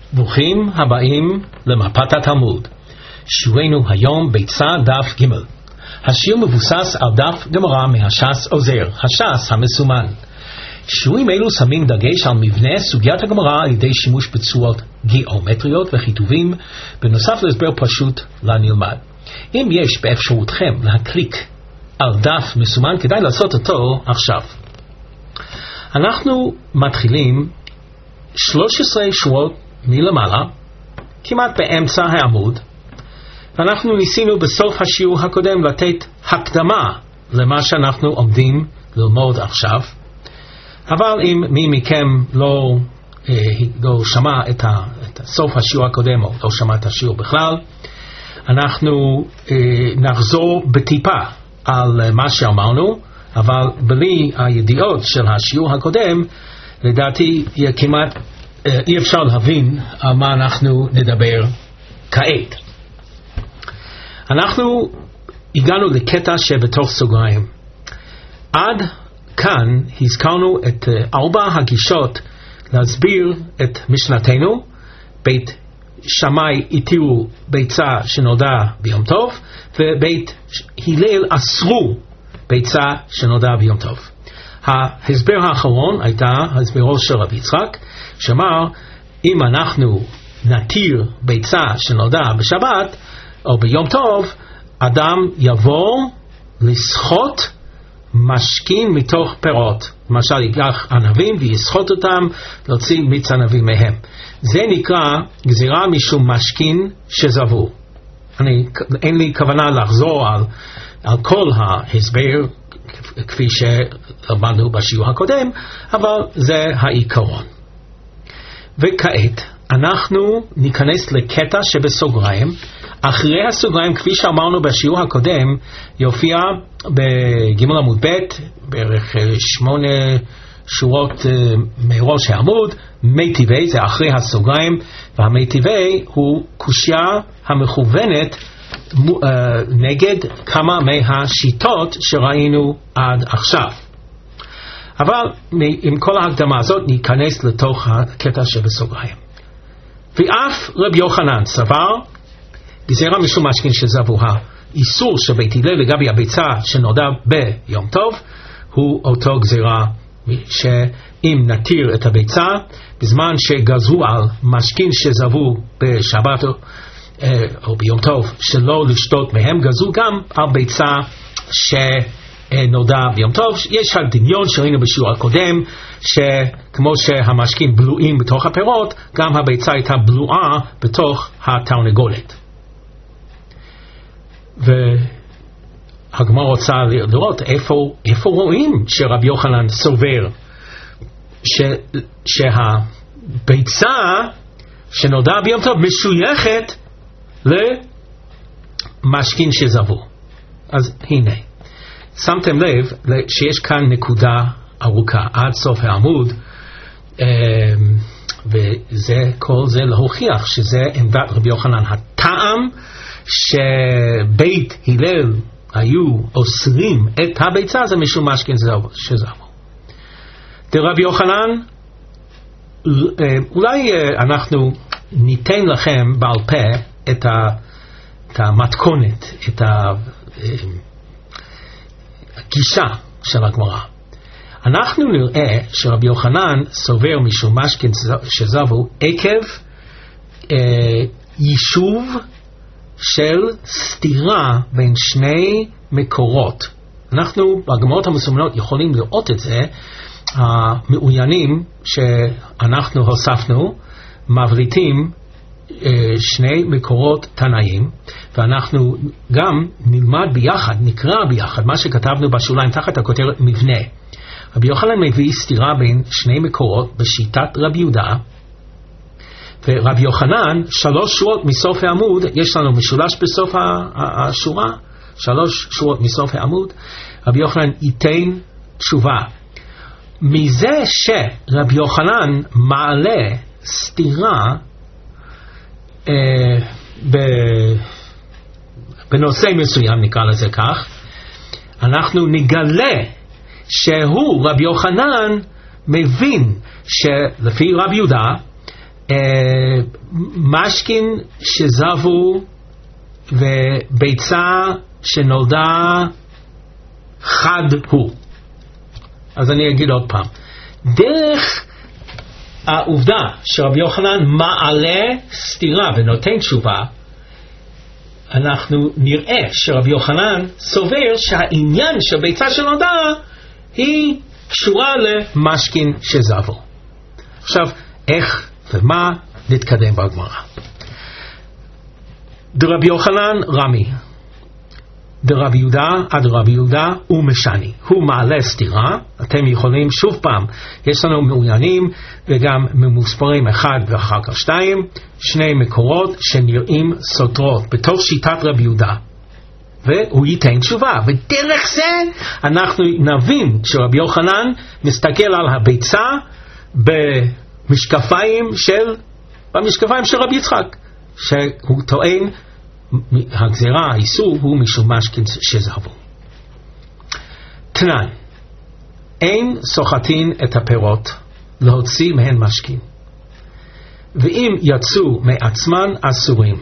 ברוכים הבאים למפת התלמוד. שיעורנו היום ביצה דף ג'. השיעור מבוסס על דף גמרא מהש"ס עוזר, הש"ס המסומן. שיעורים אלו שמים דגש על מבנה סוגיית הגמרא על ידי שימוש בצורות גיאומטריות וכיתובים, בנוסף להסבר פשוט לנלמד. אם יש באפשרותכם להקליק על דף מסומן, כדאי לעשות אותו עכשיו. אנחנו מתחילים 13 שורות מלמעלה, כמעט באמצע העמוד, ואנחנו ניסינו בסוף השיעור הקודם לתת הקדמה למה שאנחנו עומדים ללמוד עכשיו. אבל אם מי מכם לא שמע את סוף השיעור הקודם או לא שמע את השיעור בכלל, אנחנו נחזור בטיפה על מה שאמרנו, אבל בלי הידיעות של השיעור הקודם, לדעתי כמעט אי אפשר להבין על מה אנחנו נדבר כעת. אנחנו הגענו לקטע שבתוך סוגריים. עד כאן הזכרנו את 4 הגישות להסביר את משנתנו. בית שמאי התירו ביצה שנולדה ביום טוב, ובית הלל אסרו ביצה שנולדה ביום טוב. ההסבר האחרון הייתה הסברו של רבי יצחק, שאמר אם אנחנו נתיר ביצה שנולדה בשבת או ביום טוב, אדם יבוא לסחוט משכין מתוך פירות, למשל ייקח ענבים ויסחוט אותם, להוציא מיץ ענבים מהם. זה נקרא גזירה משום משכין שזבו. אין לי כוונה לחזור על כל ההסבר כפי שלמדנו בשיעור הקודם, אבל זה העיקרון. וכעת אנחנו ניכנס לקטע שבסוגריים. אחרי הסוגריים, כפי שאמרנו בשיעור הקודם, יופיע בג' עמוד ב' בערך 8 שורות מראש העמוד, מי טבעי, זה אחרי הסוגריים, והמי טבעי הוא קושיה המכוונת נגד כמה מהשיטות שראינו עד עכשיו. אבל עם כל ההקדמה הזאת ניכנס לתוך הקטע שבסוגריים. ואף רבי יוחנן סבר גזירה משום משכין שזבו, האיסור של בית הלל לגבי הביצה שנולדה ביום טוב הוא אותו גזירה, שאם נתיר את הביצה בזמן שגזרו על משכין שזבו בשבת או ביום טוב שלא לשתות מהם, גזרו גם על ביצה שנולדה ביום טוב. יש הדמיון שראינו בשיעור הקודם, שכמו שהמשכין בלועים בתוך הפירות, גם הביצה הייתה בלועה בתוך התרנגולת. והגמרא רוצה לראות איפה רואים שרבי יוחנן סובר שהביצה שנולדה ביום טוב משויכת למשכין שזבו. אז הנה, שמתם לב שיש כאן נקודה ארוכה עד סוף העמוד, וזה כל זה להוכיח שזה עמדת רבי יוחנן. הטעם שבית הלל היו אוסרים את הביצה זה משום משכין שזבו. דרבי יוחנן, אולי אנחנו ניתן לכם בעל פה את המתכונת, את הגישה של הגמרא. אנחנו נראה שרבי יוחנן סובר משום משכין שזבו עקב יישוב של סתירה בין שני מקורות. אנחנו בגמרות המסומנות יכולים לראות את זה. המעוניינים שאנחנו הוספנו מבליטים שני מקורות תנאים, ואנחנו גם נלמד ביחד, נקרא ביחד מה שכתבנו בשוליים תחת הכותרת מבנה. רבי יוחנן מביא סתירה בין שני מקורות בשיטת רבי יהודה, ורבי יוחנן 3 שורות מסוף העמוד, יש לנו משולש בסוף השורה, 3 שורות מסוף העמוד, רבי יוחנן ייתן תשובה. מזה שרבי יוחנן מעלה סתירה בנושא מסוים, נקרא לזה כך, אנחנו נגלה שהוא רבי יוחנן מבין שלפי רבי יהודה משכין שזבו וביצה שנולדה חד הוא. אז אני אגיד עוד פעם, דרך העובדה שרבי יוחנן מעלה סתירה ונותן תשובה, אנחנו נראה שרבי יוחנן סובר שהעניין של ביצה שנולדה היא קשורה למשכין שזבו. עכשיו, איך ומה נתקדם בגמרא. דרבי יוחנן רמי, דרבי יהודה עד רבי יהודה הוא משני, הוא מעלה סתירה. אתם יכולים שוב פעם, יש לנו מעוניינים וגם ממוספרים 1 ואחר כך 2, שני מקורות שנראים סותרות בתוך שיטת רבי יהודה, והוא ייתן תשובה, ודרך זה אנחנו נבין שרבי יוחנן מסתכל על הביצה במשקפיים של רבי יצחק, שהוא טוען הגזירה, האיסור הוא משום משכין שזבו. תנן, אין סוחטין את הפירות להוציא מהן משכין, ואם יצאו מעצמן אסורים.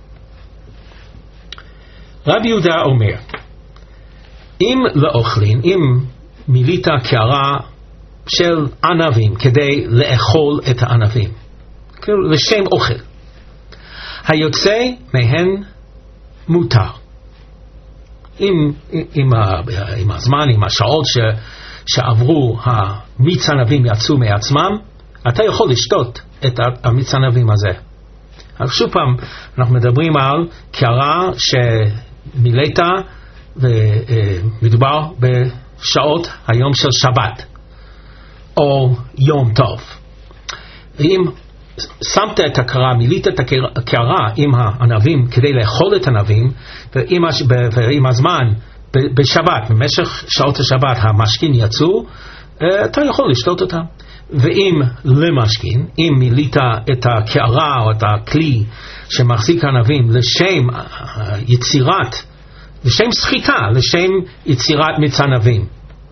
רבי יהודה אומר, אם לאוכלין, אם מילית קערה של ענבים כדי לאכול את הענבים, לשם אוכל, היוצא מהן מותר. עם הזמן, עם השעות שעברו, המיץ ענבים יצאו מעצמם, אתה יכול לשתות את המיץ ענבים הזה. אז שוב פעם, אנחנו מדברים על קערה שמילאת, ומדובר בשעות היום של שבת או יום טוב. ואם שמת את הקערה, מילאת את הקערה עם הענבים כדי לאכול את הענבים, ועם הזמן בשבת, במשך שעות השבת המשכין יצאו, אתה יכול לשתות אותם. ואם למשכין, אם מילאת את הקערה או את הכלי שמחזיק ענבים לשם יצירת, לשם שחיטה, לשם יצירת מיץ ענבים,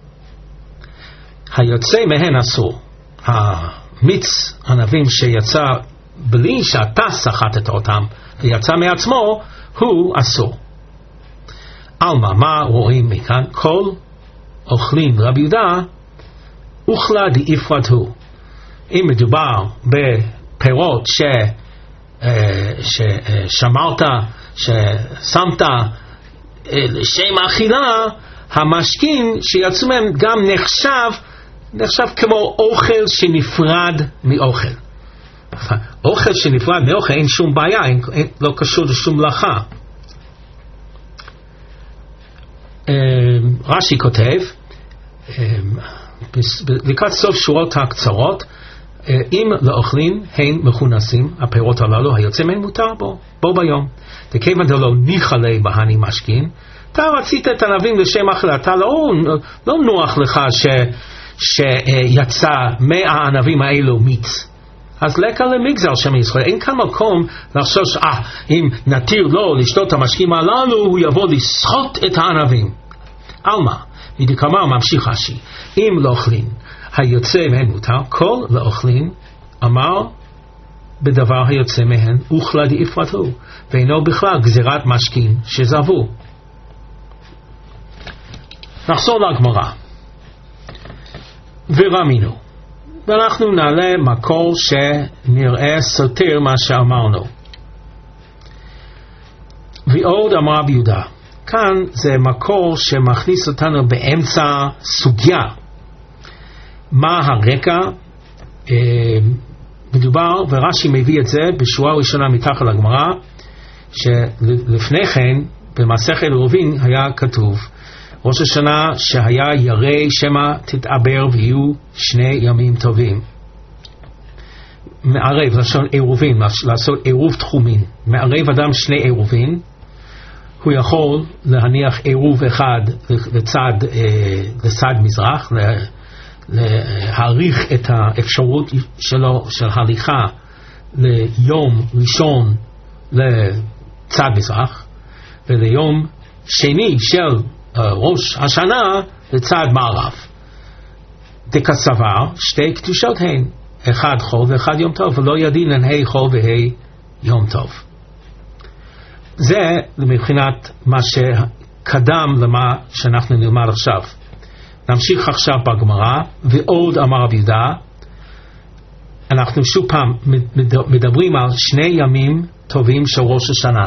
היוצא מהן אסור. מיץ ענבים שיצא בלי שאתה סחטת אותם ויצא מעצמו הוא אסור. אלמה, מה רואים מכאן? כל אוכלים רבי יהודה אוכלה דאיפרת הוא. אם מדובר בפירות ששמרת, ששמת לשם האכילה, המשכין שיצאו מהם גם נחשב כמו אוכל שנפרד מאוכל. אוכל שנפרד מאוכל אין שום בעיה, לא קשור לשום מלאכה. רש"י כותב לקראת סוף שורות הקצרות, אם לאוכלים הן מכונסים הפירות הללו, היוצא מהן מותר בו ביום. וכיוון דלא ניחלה בהני משכין, אתה רצית את הענבים לשם אכילה, אתה לא נוח לך שיצא מהענבים האלו מיץ, אז לקה למגזר שם ישראל. אין כאן מקום לחשוש, אם נתיר לו לשתות את המשקים הללו, הוא יבוא לסחוט את הענבים. אלמה, מדקאמר ממשיך רש"י, אם לאוכלין היוצא מהן מותר, כל לאוכלין אמר בדבר היוצא מהן אוכלה דאיפרת הוא, ואינו בכלל גזירת משכין שזבו. נחזור לגמרא. ורמינו, ואנחנו נעלה מקור שנראה סותר מה שאמרנו. ועוד אמר רבי יהודה, כאן זה מקור שמכניס אותנו באמצע סוגיה. מה הרקע? מדובר, ורש"י מביא את זה בשורה ראשונה מתחת לגמרא, שלפני כן במסכת עירובין היה כתוב ראש השנה שהיה ירא שמא תתעבר ויהיו 2 ימים טובים. מערב, לשון עירובין, לעשות עירוב תחומין. מערב אדם 2 עירובין, הוא יכול להניח עירוב אחד לצד מזרח, להעריך את האפשרות שלו של הליכה ליום ראשון לצד מזרח, וליום שני של ראש השנה לצד מערב. דקסבר 2 קדושות הן, אחד חול ואחד יום טוב, ולא ידינן ה' חול וה' יום טוב. זה מבחינת מה שקדם למה שאנחנו נלמד עכשיו. נמשיך עכשיו בגמרא, ועוד אמר רבי יהודה, אנחנו שוב פעם מדברים על שני ימים טובים של ראש השנה.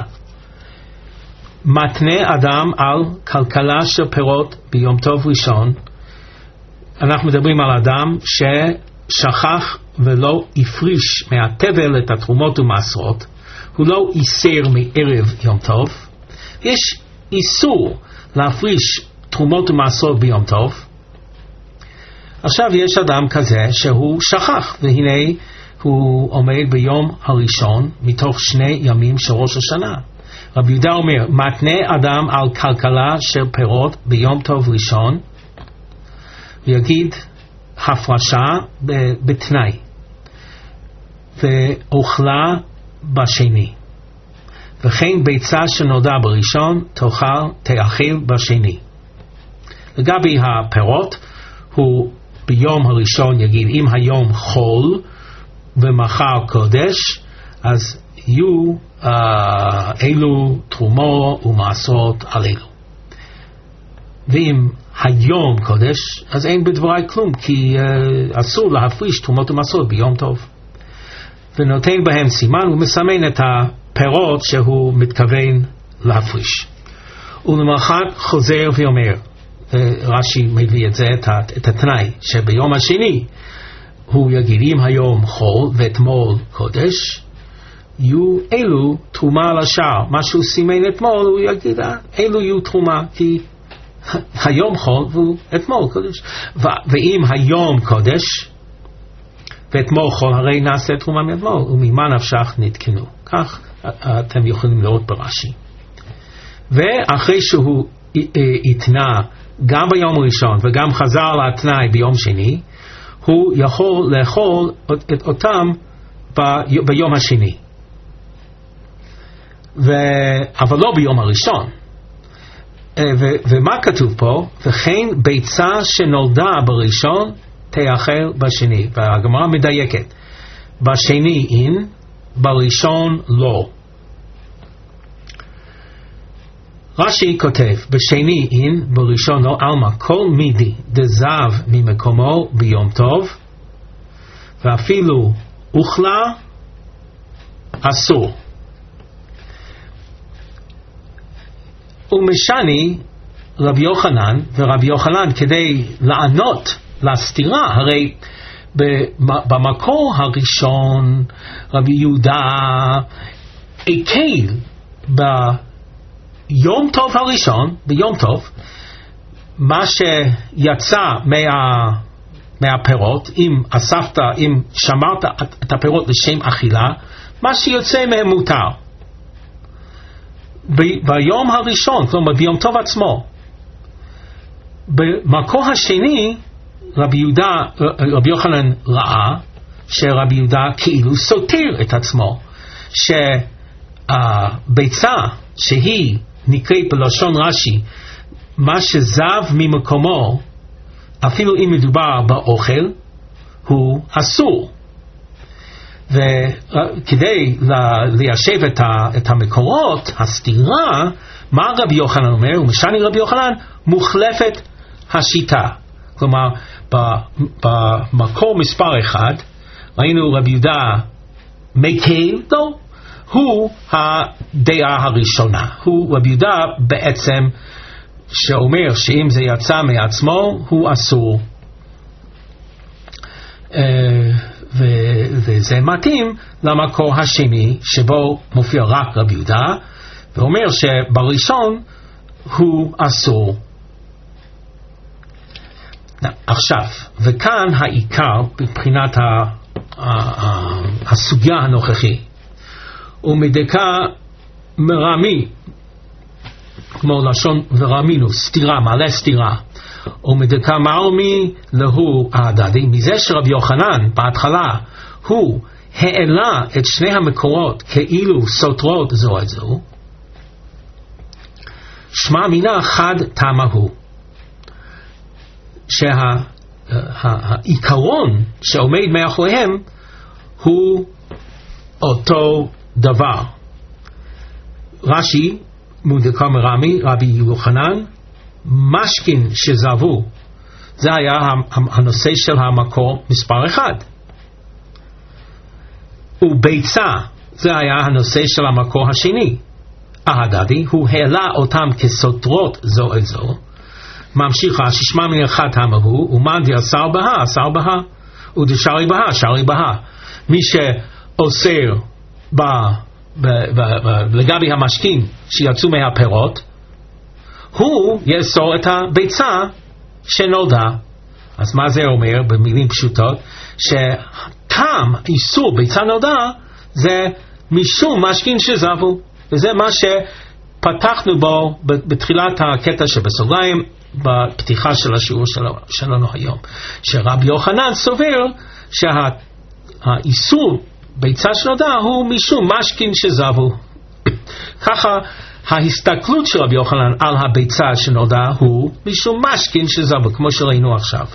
מתנה אדם על כלכלה של פירות ביום טוב ראשון. אנחנו מדברים על אדם ששכח ולא הפריש מהתבל את התרומות ומעשרות, הוא לא איסר מערב יום טוב. יש איסור להפריש תרומות ומעשרות ביום טוב. עכשיו יש אדם כזה שהוא שכח, והנה הוא עומד ביום הראשון מתוך שני ימים של ראש השנה. רבי יהודה אומר, מתנה אדם על כלכלה של פירות ביום טוב ראשון, ויגיד הפרשה בתנאי, ואוכלה בשני, וכן ביצה שנולדה בראשון תאכל בשני. לגבי הפירות, הוא ביום הראשון יגיד, אם היום חול ומחר קודש, אז יהיו אלו תרומו ומעשרות על אלו. ואם היום קודש, אז אין בדברי כלום, כי אסור להפריש תרומות ומעשרות ביום טוב. ונותן בהם סימן, הוא מסמן את הפירות שהוא מתכוון להפריש. ולמחרת חוזר ואומר, רש"י מביא את זה, את התנאי, שביום השני הוא יגיד, אם היום חול ואתמול קודש, יהיו אלו תרומה על השאר. מה שהוא סימן אתמול, הוא יגיד, אלו יהיו תרומה, כי היום חול ואתמול קודש. ואם היום קודש ואתמול חול, הרי נעשה תרומה מאתמול, וממה נפשך נתקנו. כך אתם יכולים לראות ברש"י. ואחרי שהוא התנה גם ביום הראשון וגם חזר להתנאי ביום שני, הוא יכול לאכול אותם ביום השני, אבל לא ביום הראשון. ומה כתוב פה? וכן ביצה שנולדה בראשון תאכל בשני. והגמרא מדייקת, בשני אין, בראשון לא. רש"י כותב, בשני אין, בראשון לא, אלמה כל מידי דזב ממקומו ביום טוב, ואפילו אוכלה אסור. ומשני רבי יוחנן, ורבי יוחנן כדי לענות לסתירה, הרי במקור הראשון רבי יהודה הקל ביום טוב הראשון, ביום טוב, מה שיצא מהפירות, אם שמרת את הפירות לשם אכילה, מה שיוצא מהם מותר. ביום הראשון, כלומר ביום טוב עצמו. במקור השני, רבי יוחנן ראה שרבי יהודה כאילו סותר את עצמו, שהביצה שהיא נקראת בלשון רש"י, מה שזב ממקומו, אפילו אם מדובר באוכל, הוא אסור. וכדי ליישב את המקורות, הסתירה, מה רבי יוחנן אומר? ומשני רבי יוחנן מוחלפת השיטה. כלומר, במקור מספר אחד, ראינו רבי יהודה מקל, לא, הוא הדעה הראשונה. הוא רבי יהודה בעצם שאומר שאם זה יצא מעצמו, הוא אסור. וזה מתאים למקור השני שבו מופיע רק רבי יהודה, ואומר שבראשון הוא אסור. עכשיו, וכאן העיקר מבחינת הסוגיה הנוכחי, ומדקה מרמי, כמו לשון ורמינו, סתירה, מעלה סתירה, ומדקה מרמי להו ההדדי, מזה שרבי יוחנן בהתחלה הוא העלה את שני המקורות כאילו סותרות זו את זו, שמע מינה חד תמה הוא, העיקרון שעומד מאחוריהם הוא אותו דבר. רש"י מודקה מרמי, רבי יוחנן, משכין שזבו, זה היה הנושא של המקור מספר 1. וביצה, זה היה הנושא של המקור השני. אהדדי, הוא העלה אותם כסותרות זו את זו. ממשיכה, ששמה מן אחד המהו, ומן דאסר בה, אסר בה, ודשארי בה, שרי בה. מי שאוסר לגבי המשכין שיצאו מהפירות, הוא יאסור את הביצה שנולדה. אז מה זה אומר במילים פשוטות? שטעם איסור ביצה נולדה זה משום משכין שזבו, וזה מה שפתחנו בו בתחילת הקטע שבסוגריים בפתיחה של השיעור שלנו היום, שרבי יוחנן סובר שהאיסור ביצה שנולדה הוא משום משכין שזבו. ככה ההסתכלות של רבי יוחנן על הביצה שנולדה הוא משום משכין שזבו, כמו שראינו עכשיו.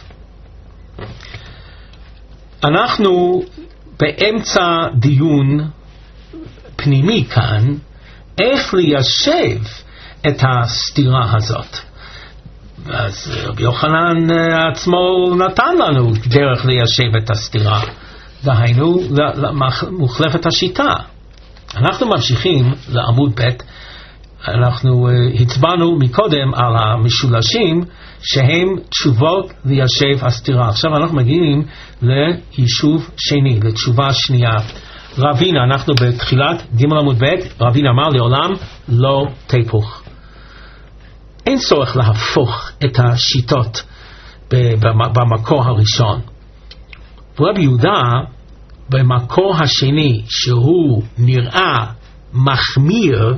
אנחנו באמצע דיון פנימי כאן, איך ליישב את הסתירה הזאת. אז רבי יוחנן עצמו נתן לנו דרך ליישב את הסתירה, דהיינו מוחלפת השיטה. אנחנו ממשיכים לעמוד ב'. אנחנו הצבענו מקודם על המשולשים שהם תשובות ליישב הסתירה. עכשיו אנחנו מגיעים ליישוב שני, לתשובה שנייה. רבינה, אנחנו בתחילת ג' עמוד ב', רבינה אמר לעולם לא תהפוך. אין צורך להפוך את השיטות במקור הראשון. רבי יהודה במקור השני שהוא נראה מחמיר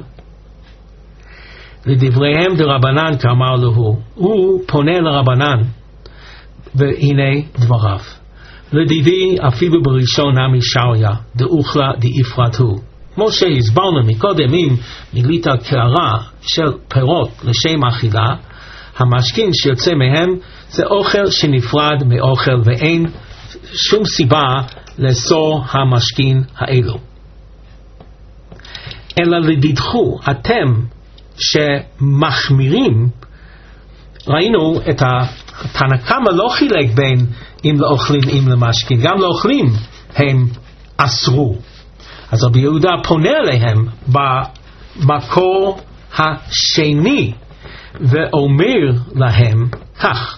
לדבריהם דרבנן כאמר לו, הוא פונה לרבנן והנה דבריו. לדידי אפילו בראשון נמי שריה דאוכלה דאפרת הוא. כמו שהסברנו מקודם, אם מילית קערה של פירות לשם אכילה, המשכין שיוצא מהם זה אוכל שנפרד מאוכל, ואין שום סיבה לאסור המשכין האלו. אלא לדידכו אתם שמחמירים, ראינו את התנא קמא לא חילק בין אם לאוכלים אם למשכין, גם לאוכלים הם אסרו. אז רבי יהודה פונה אליהם במקור השני ואומר להם כך,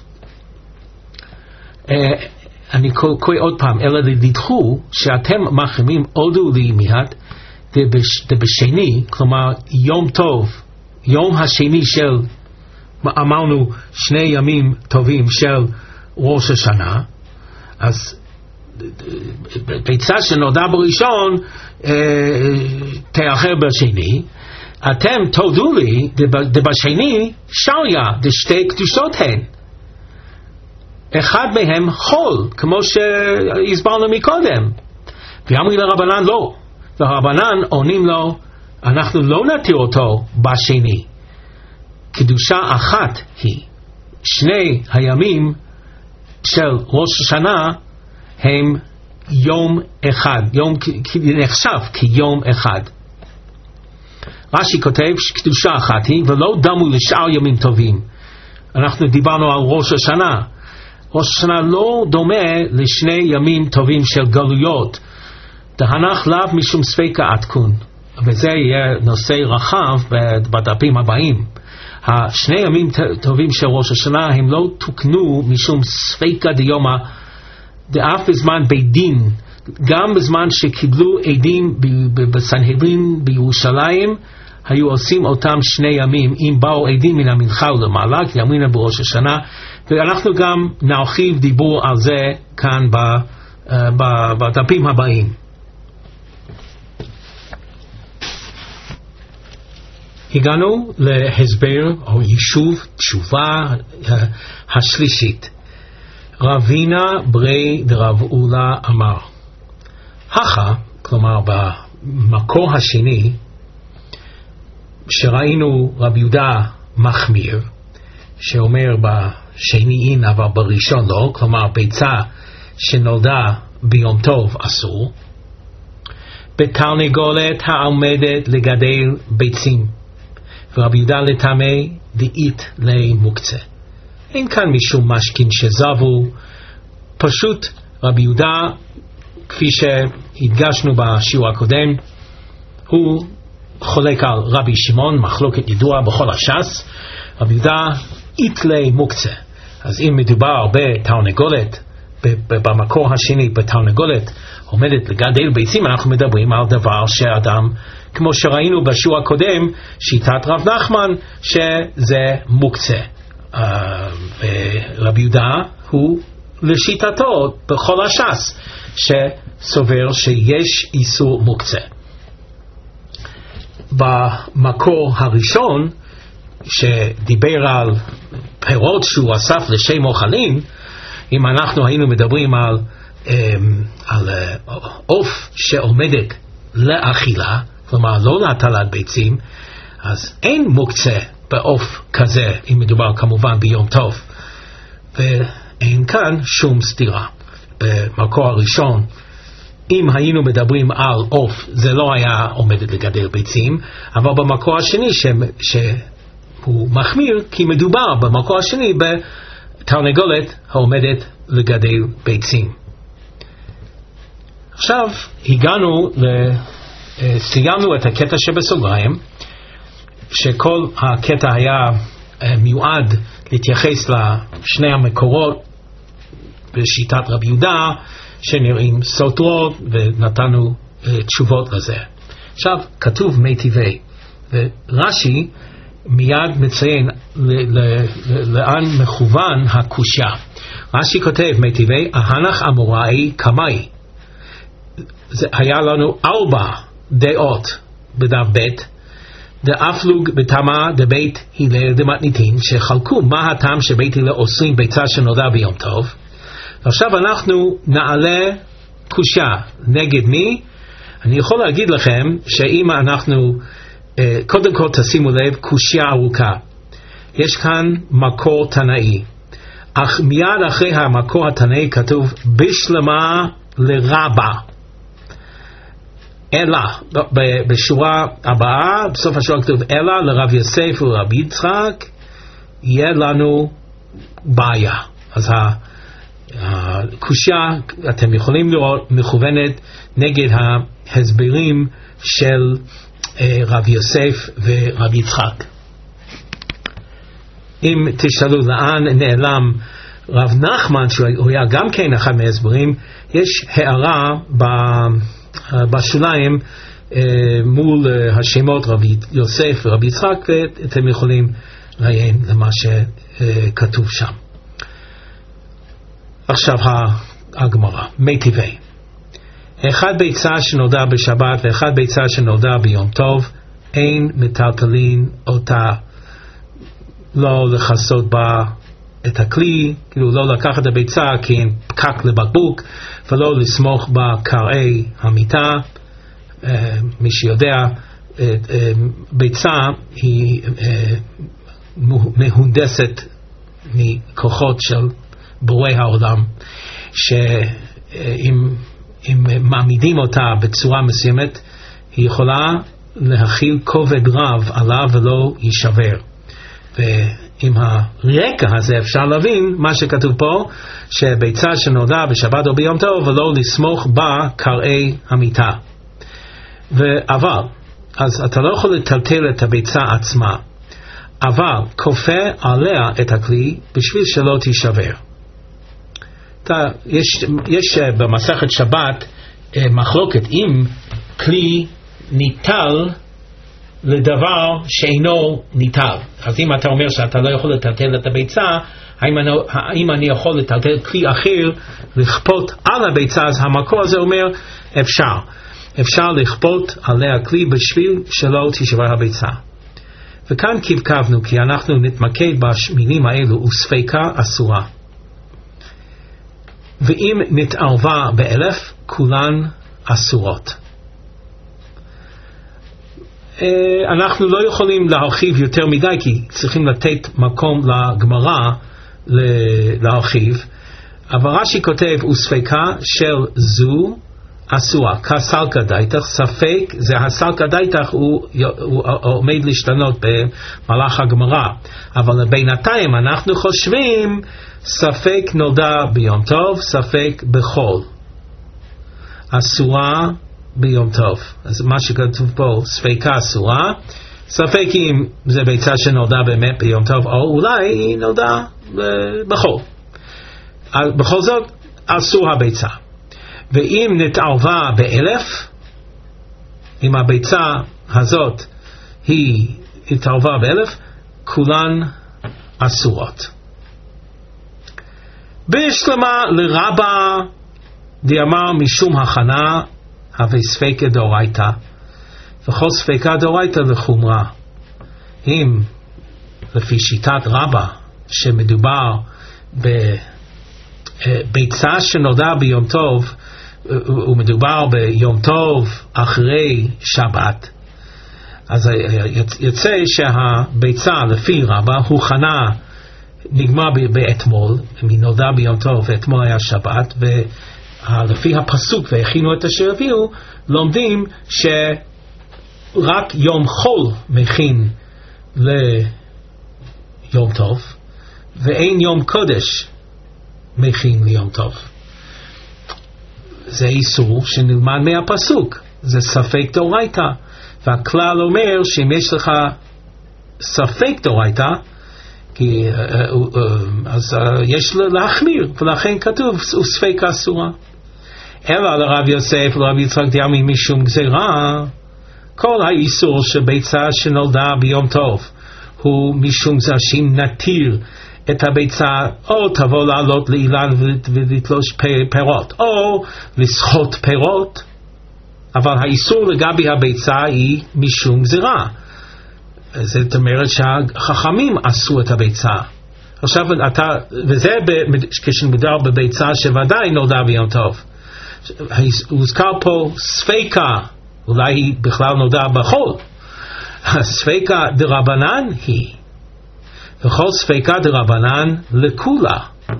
אני קורא עוד פעם, אלא לדידכו שאתם מחרימים עודו לי מיד דבשני, כלומר יום טוב, יום השני של, אמרנו שני ימים טובים של ראש השנה, אז ביצה שנולדה בראשון תאחר בשני, אתם תודו לי דבשני שריה דשתי קדושות הן, אחד מהם חול, כמו שהסברנו מקודם. ואמרי לרבנן לא, והרבנן עונים לו, אנחנו לא נתיר אותו בשני, קדושה אחת היא. שני הימים של ראש השנה הם יום אחד, יום נחשב כיום אחד. רש"י כותב שקדושה אחת היא ולא דמו לשאר ימים טובים. אנחנו דיברנו על ראש השנה. ראש השנה לא דומה לשני ימים טובים של גלויות, דהנך לאו משום ספיקה עדכון, וזה יהיה נושא רחב בדפים הבאים. השני ימים טובים של ראש השנה הם לא תוקנו משום ספיקה דיומא, דאף בזמן בית דין, גם בזמן שקיבלו עדים בסנהדרין בירושלים, היו עושים אותם שני ימים, אם באו עדים מן המנחה ולמעלה, כי אמרינה בראש השנה, ואנחנו גם נרחיב דיבור על זה כאן בדפים הבאים. הגענו להסבר או יישוב תשובה השלישית. רבינה ברי דרב אולה אמר, הכה, כלומר במקור השני שראינו רב יהודה מחמיר, שאומר בשני אין אבל בראשון לא, כלומר ביצה שנולדה ביום טוב אסור. בתרנגולת העומדת לגדל ביצים, ורבי יהודה לטמא דאית למוקצה. אין כאן משום משכין שזבו, פשוט רבי יהודה, כפי שהדגשנו בשיעור הקודם, הוא חולק על רבי שמעון, מחלוקת ידועה בכל הש"ס. רבי יהודה איתלי מוקצה. אז אם מדובר בתרנגולת, במקור השני בתרנגולת עומדת לגדל ביצים, אנחנו מדברים על דבר שאדם, כמו שראינו בשיעור הקודם, שיטת רב נחמן, שזה מוקצה. ורבי יהודה הוא לשיטתו בכל הש"ס שסובר שיש איסור מוקצה. במקור הראשון שדיבר על פירות שהוא אסף לשם אוכלים, אם אנחנו היינו מדברים על עוף שעומדת לאכילה, כלומר לא להטלת ביצים, אז אין מוקצה בעוף כזה, אם מדובר כמובן ביום טוב, ואין כאן שום סתירה. במקור הראשון, אם היינו מדברים על עוף, זה לא היה עומדת לגדל ביצים, אבל במקור השני שהוא מחמיר, כי מדובר במקור השני בתרנגולת העומדת לגדל ביצים. עכשיו סיימנו את הקטע שבסוגריים, שכל הקטע היה מיועד להתייחס לשני המקורות בשיטת רבי יהודה שנראים סותרות, ונתנו תשובות לזה. עכשיו כתוב מי טבעי, ורש"י מיד מציין לאן מכוון הקושיה. רש"י כותב מי טבעי ההנח אמוראי קמאי. היה לנו 4 דעות בדף ב' דאפלוג בתמה דבית הלל דמתניתין, שחלקו מה הטעם שבית הלל אוסרים ביצה שנולדה ביום טוב. ועכשיו אנחנו נעלה קושיה נגד מי? אני יכול להגיד לכם שאם אנחנו קודם כל תשימו לב, קושיה ארוכה. יש כאן מקור תנאי, אך מיד אחרי המקור התנאי כתוב בשלמה לרבה, אלא בשורה הבאה, בסוף השורה כתוב אלא לרב יוסף ורבי יצחק יהיה לנו בעיה. אז הקושיה, אתם יכולים לראות, מכוונת נגד ההסברים של רב יוסף ורב יצחק. אם תשאלו לאן נעלם רב נחמן, שהוא היה גם כן אחד מההסברים, יש הערה בשוליים מול השמות רב יוסף ורב יצחק, ואתם יכולים לעיין למה שכתוב שם. עכשיו הגמרא, מי טבעי. אחד ביצה שנולדה בשבת ואחד ביצה שנולדה ביום טוב, אין מטלטלין אותה, לא לחסות בה את הכלי, כאילו לא לקחת את הביצה כי אין פקק לבקבוק, ולא לסמוך בקרעי המיטה. מי שיודע, ביצה היא מהונדסת מכוחות של בורא העולם, שאם מעמידים אותה בצורה מסוימת, היא יכולה להכיל כובד רב עליו ולא יישבר. ועם הרקע הזה אפשר להבין מה שכתוב פה, שביצה שנולדה בשבת או ביום טוב ולא לסמוך בקרעי המיטה. אבל, אז אתה לא יכול לטלטל את הביצה עצמה, אבל כופה עליה את הכלי בשביל שלא תישבר. יש במסכת שבת מחלוקת אם כלי ניטל לדבר שאינו ניטל. אז אם אתה אומר שאתה לא יכול לטלטל את הביצה, האם אני יכול לטלטל כלי אחר לכפות על הביצה? אז המקור הזה אומר אפשר לכפות עליה כלי בשביל שלא תישבר הביצה. וכאן קבקבנו, כי אנחנו נתמקד במילים האלו, וספיקה אסורה. ואם נתערבה באלף, כולן אסורות. אנחנו לא יכולים להרחיב יותר מדי, כי צריכים לתת מקום לגמרא להרחיב, אבל רש"י כותב, וספקה של זו אסורה, כסלקא דייתך, ספק, זה הסלקא דייתך, הוא עומד להשתנות במהלך הגמרא, אבל בינתיים אנחנו חושבים, ספק נולדה ביום טוב, ספק בחול, אסורה ביום טוב. אז מה שכתוב פה, ספקה אסורה, ספק אם זה ביצה שנולדה באמת ביום טוב, או אולי היא נולדה בחול. בכל זאת, אסור הביצה. ואם נתערבה באלף, אם הביצה הזאת היא התערבה באלף, כולן אסורות. בשלמה לרבה דיאמר משום הכנה, הווה ספקה דאורייתא, וכל ספקה דאורייתא לחומרה. אם לפי שיטת רבה שמדובר בביצה שנולדה ביום טוב, ומדובר ביום טוב אחרי שבת, אז יוצא שהביצה לפי רבה הוכנה, נגמר באתמול, היא נולדה ביום טוב ואתמול היה שבת, ולפי הפסוק והכינו את אשר הביאו, לומדים שרק יום חול מכין ליום טוב, ואין יום קודש מכין ליום טוב. זה איסור שנלמד מהפסוק, זה ספק דאורייתא, והכלל אומר שאם יש לך ספק דאורייתא, אז יש להחמיר, ולכן כתוב וספקה אסורה. אלא לרב יוסף ולרב יצחק דיאמי משום גזירה, כל האיסור של ביצה שנולדה ביום טוב הוא משום זה שאם נתיר את הביצה, או תבוא לעלות לאילן ולתלוש פירות, או לסחוט פירות, אבל האיסור לגבי הביצה היא משום גזירה. זאת אומרת שהחכמים עשו את הביצה. עכשיו וזה כשמדובר בביצה שוודאי נולדה ביום טוב. הוזכר פה ספקה, אולי היא בכלל נולדה בחול. ספקה דרבנן היא, וכל ספקה דרבנן לכולה.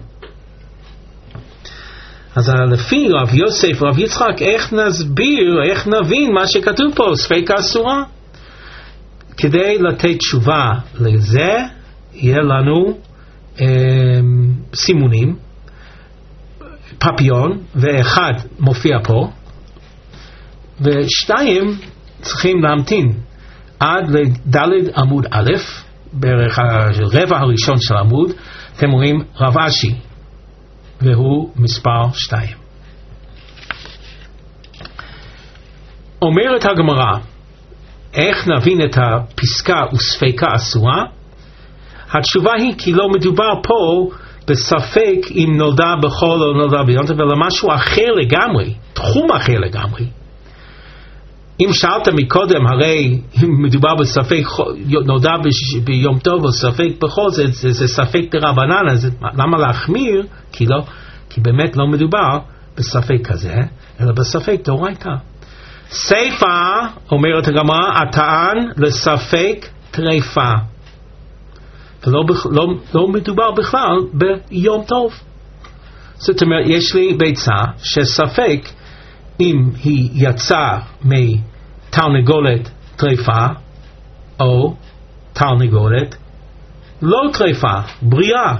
אז לפי רב יוסף ורב יצחק, איך נסביר, איך נבין מה שכתוב פה, ספקה אסורה? כדי לתת תשובה לזה, יהיה לנו סימונים, פפיון, ואחד מופיע פה, ושתיים צריכים להמתין עד לדלת עמוד א', בערך הרבע הראשון של עמוד, אתם רואים רב אשי, והוא מספר 2. אומרת הגמרא, איך נבין את הפסקה וספקה אסורה? התשובה היא כי לא מדובר פה בספק אם נולדה בחול או נולדה ביום טוב, אלא משהו אחר לגמרי, תחום אחר לגמרי. אם שאלת מקודם, הרי אם מדובר בספק נולדה ביום טוב או ספק בחול, זה ספק דרבנן, אז למה להחמיר? כי באמת לא מדובר בספק כזה, אלא בספק דאורייתא. סייפה, אומרת הגמרא, הטען לספק טרפה, ולא מדובר בכלל ביום טוב. זאת אומרת, יש לי ביצה שספק אם היא יצאה מתרנגולת טרפה או תרנגולת לא טרפה, בריאה.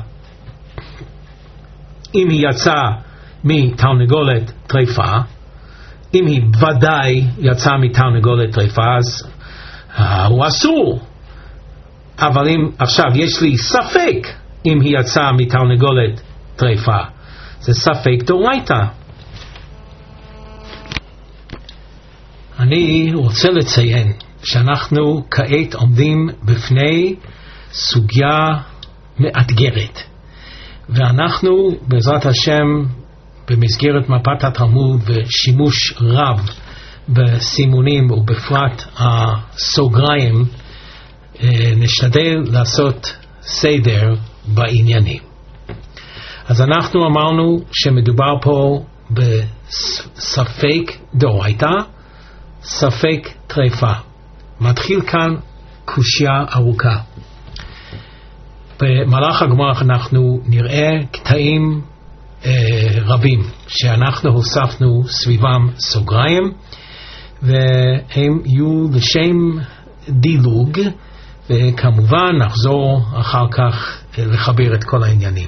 אם היא יצאה מתרנגולת טרפה, אם היא ודאי יצאה מתרנגולת טרפה, אז הוא אסור. אבל אם עכשיו יש לי ספק אם היא יצאה מתרנגולת טרפה, זה ספק דאורייתא. אני רוצה לציין שאנחנו כעת עומדים בפני סוגיה מאתגרת, ואנחנו בעזרת השם במסגרת מפת התלמוד ושימוש רב בסימונים ובפרט הסוגריים, נשתדל לעשות סדר בעניינים. אז אנחנו אמרנו שמדובר פה בספק דאורייתא, ספק טרפה. מתחיל כאן קושיה ארוכה. במהלך הגמרא אנחנו נראה קטעים רבים שאנחנו הוספנו סביבם סוגריים, והם יהיו לשם דילוג, וכמובן נחזור אחר כך לחבר את כל העניינים.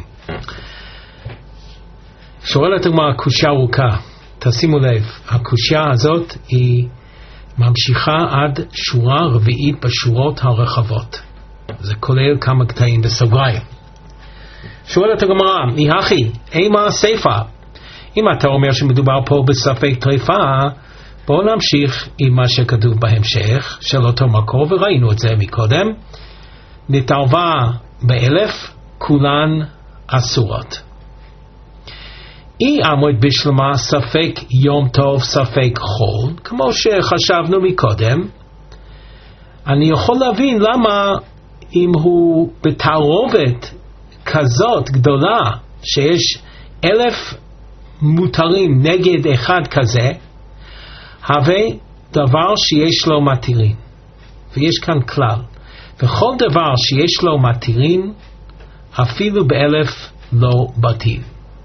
שואלת הגמרא קושיה ארוכה. תשימו לב, הקושיה הזאת היא ממשיכה עד שורה רביעית בשורות הרחבות. זה כולל כמה קטעים בסוגריים. שואלת הגמרא, ניחי, אימה סיפה? אם אתה אומר שמדובר פה בספק טריפה, בואו נמשיך עם מה שכתוב בהמשך של אותו מקור, וראינו את זה מקודם. נתערבה באלף, כולן אסורות. אי עמוד בשלמה ספק יום טוב ספק חול, כמו שחשבנו מקודם. אני יכול להבין למה אם הוא בתערובת כזאת גדולה שיש 1,000 מותרים נגד אחד כזה, הווה דבר שיש לו מתירין. ויש כאן כלל, וכל דבר שיש לו מתירין אפילו ב1,000 לא בטיל.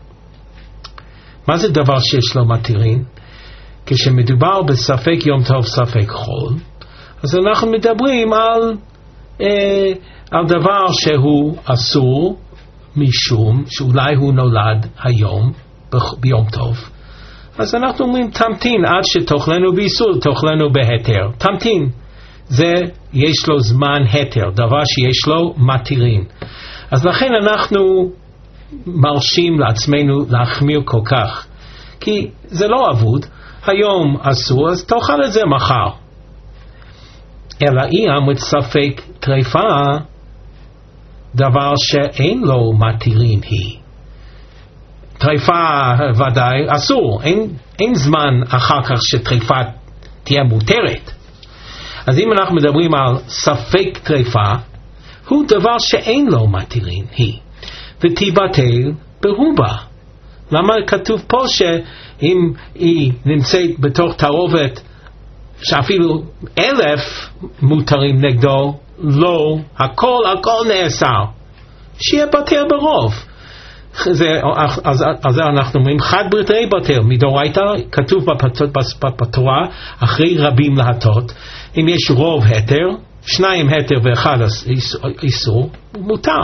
מה זה דבר שיש לו מתירין? כשמדובר בספק יום טוב ספק חול, אז אנחנו מדברים על דבר שהוא אסור משום שאולי הוא נולד היום ביום טוב. אז אנחנו אומרים תמתין עד שתאכלנו באיסור, תאכלנו בהיתר. תמתין, זה יש לו זמן היתר, דבר שיש לו מתירין. אז לכן אנחנו מרשים לעצמנו להחמיר כל כך, כי זה לא עבוד. היום אסור, אז תאכל את זה מחר. אלא אי ספק טריפה, דבר שאין לו מתירין היא. טריפה ודאי אסור, אין זמן אחר כך שטריפה תהיה מותרת. אז אם אנחנו מדברים על ספק טריפה, הוא דבר שאין לו מתירין היא, ותיבטל ברובה. למה כתוב פה שאם היא נמצאת בתוך תערובת שאפילו 1,000 מותרים נגדו, לא, הכל נאסר, שיהיה בטל ברוב. אז אנחנו אומרים חד בריתי בטל מדאורייתא. כתוב בתורה אחרי רבים להטות, אם יש רוב היתר, 2 היתר ואחד איסור, מותר.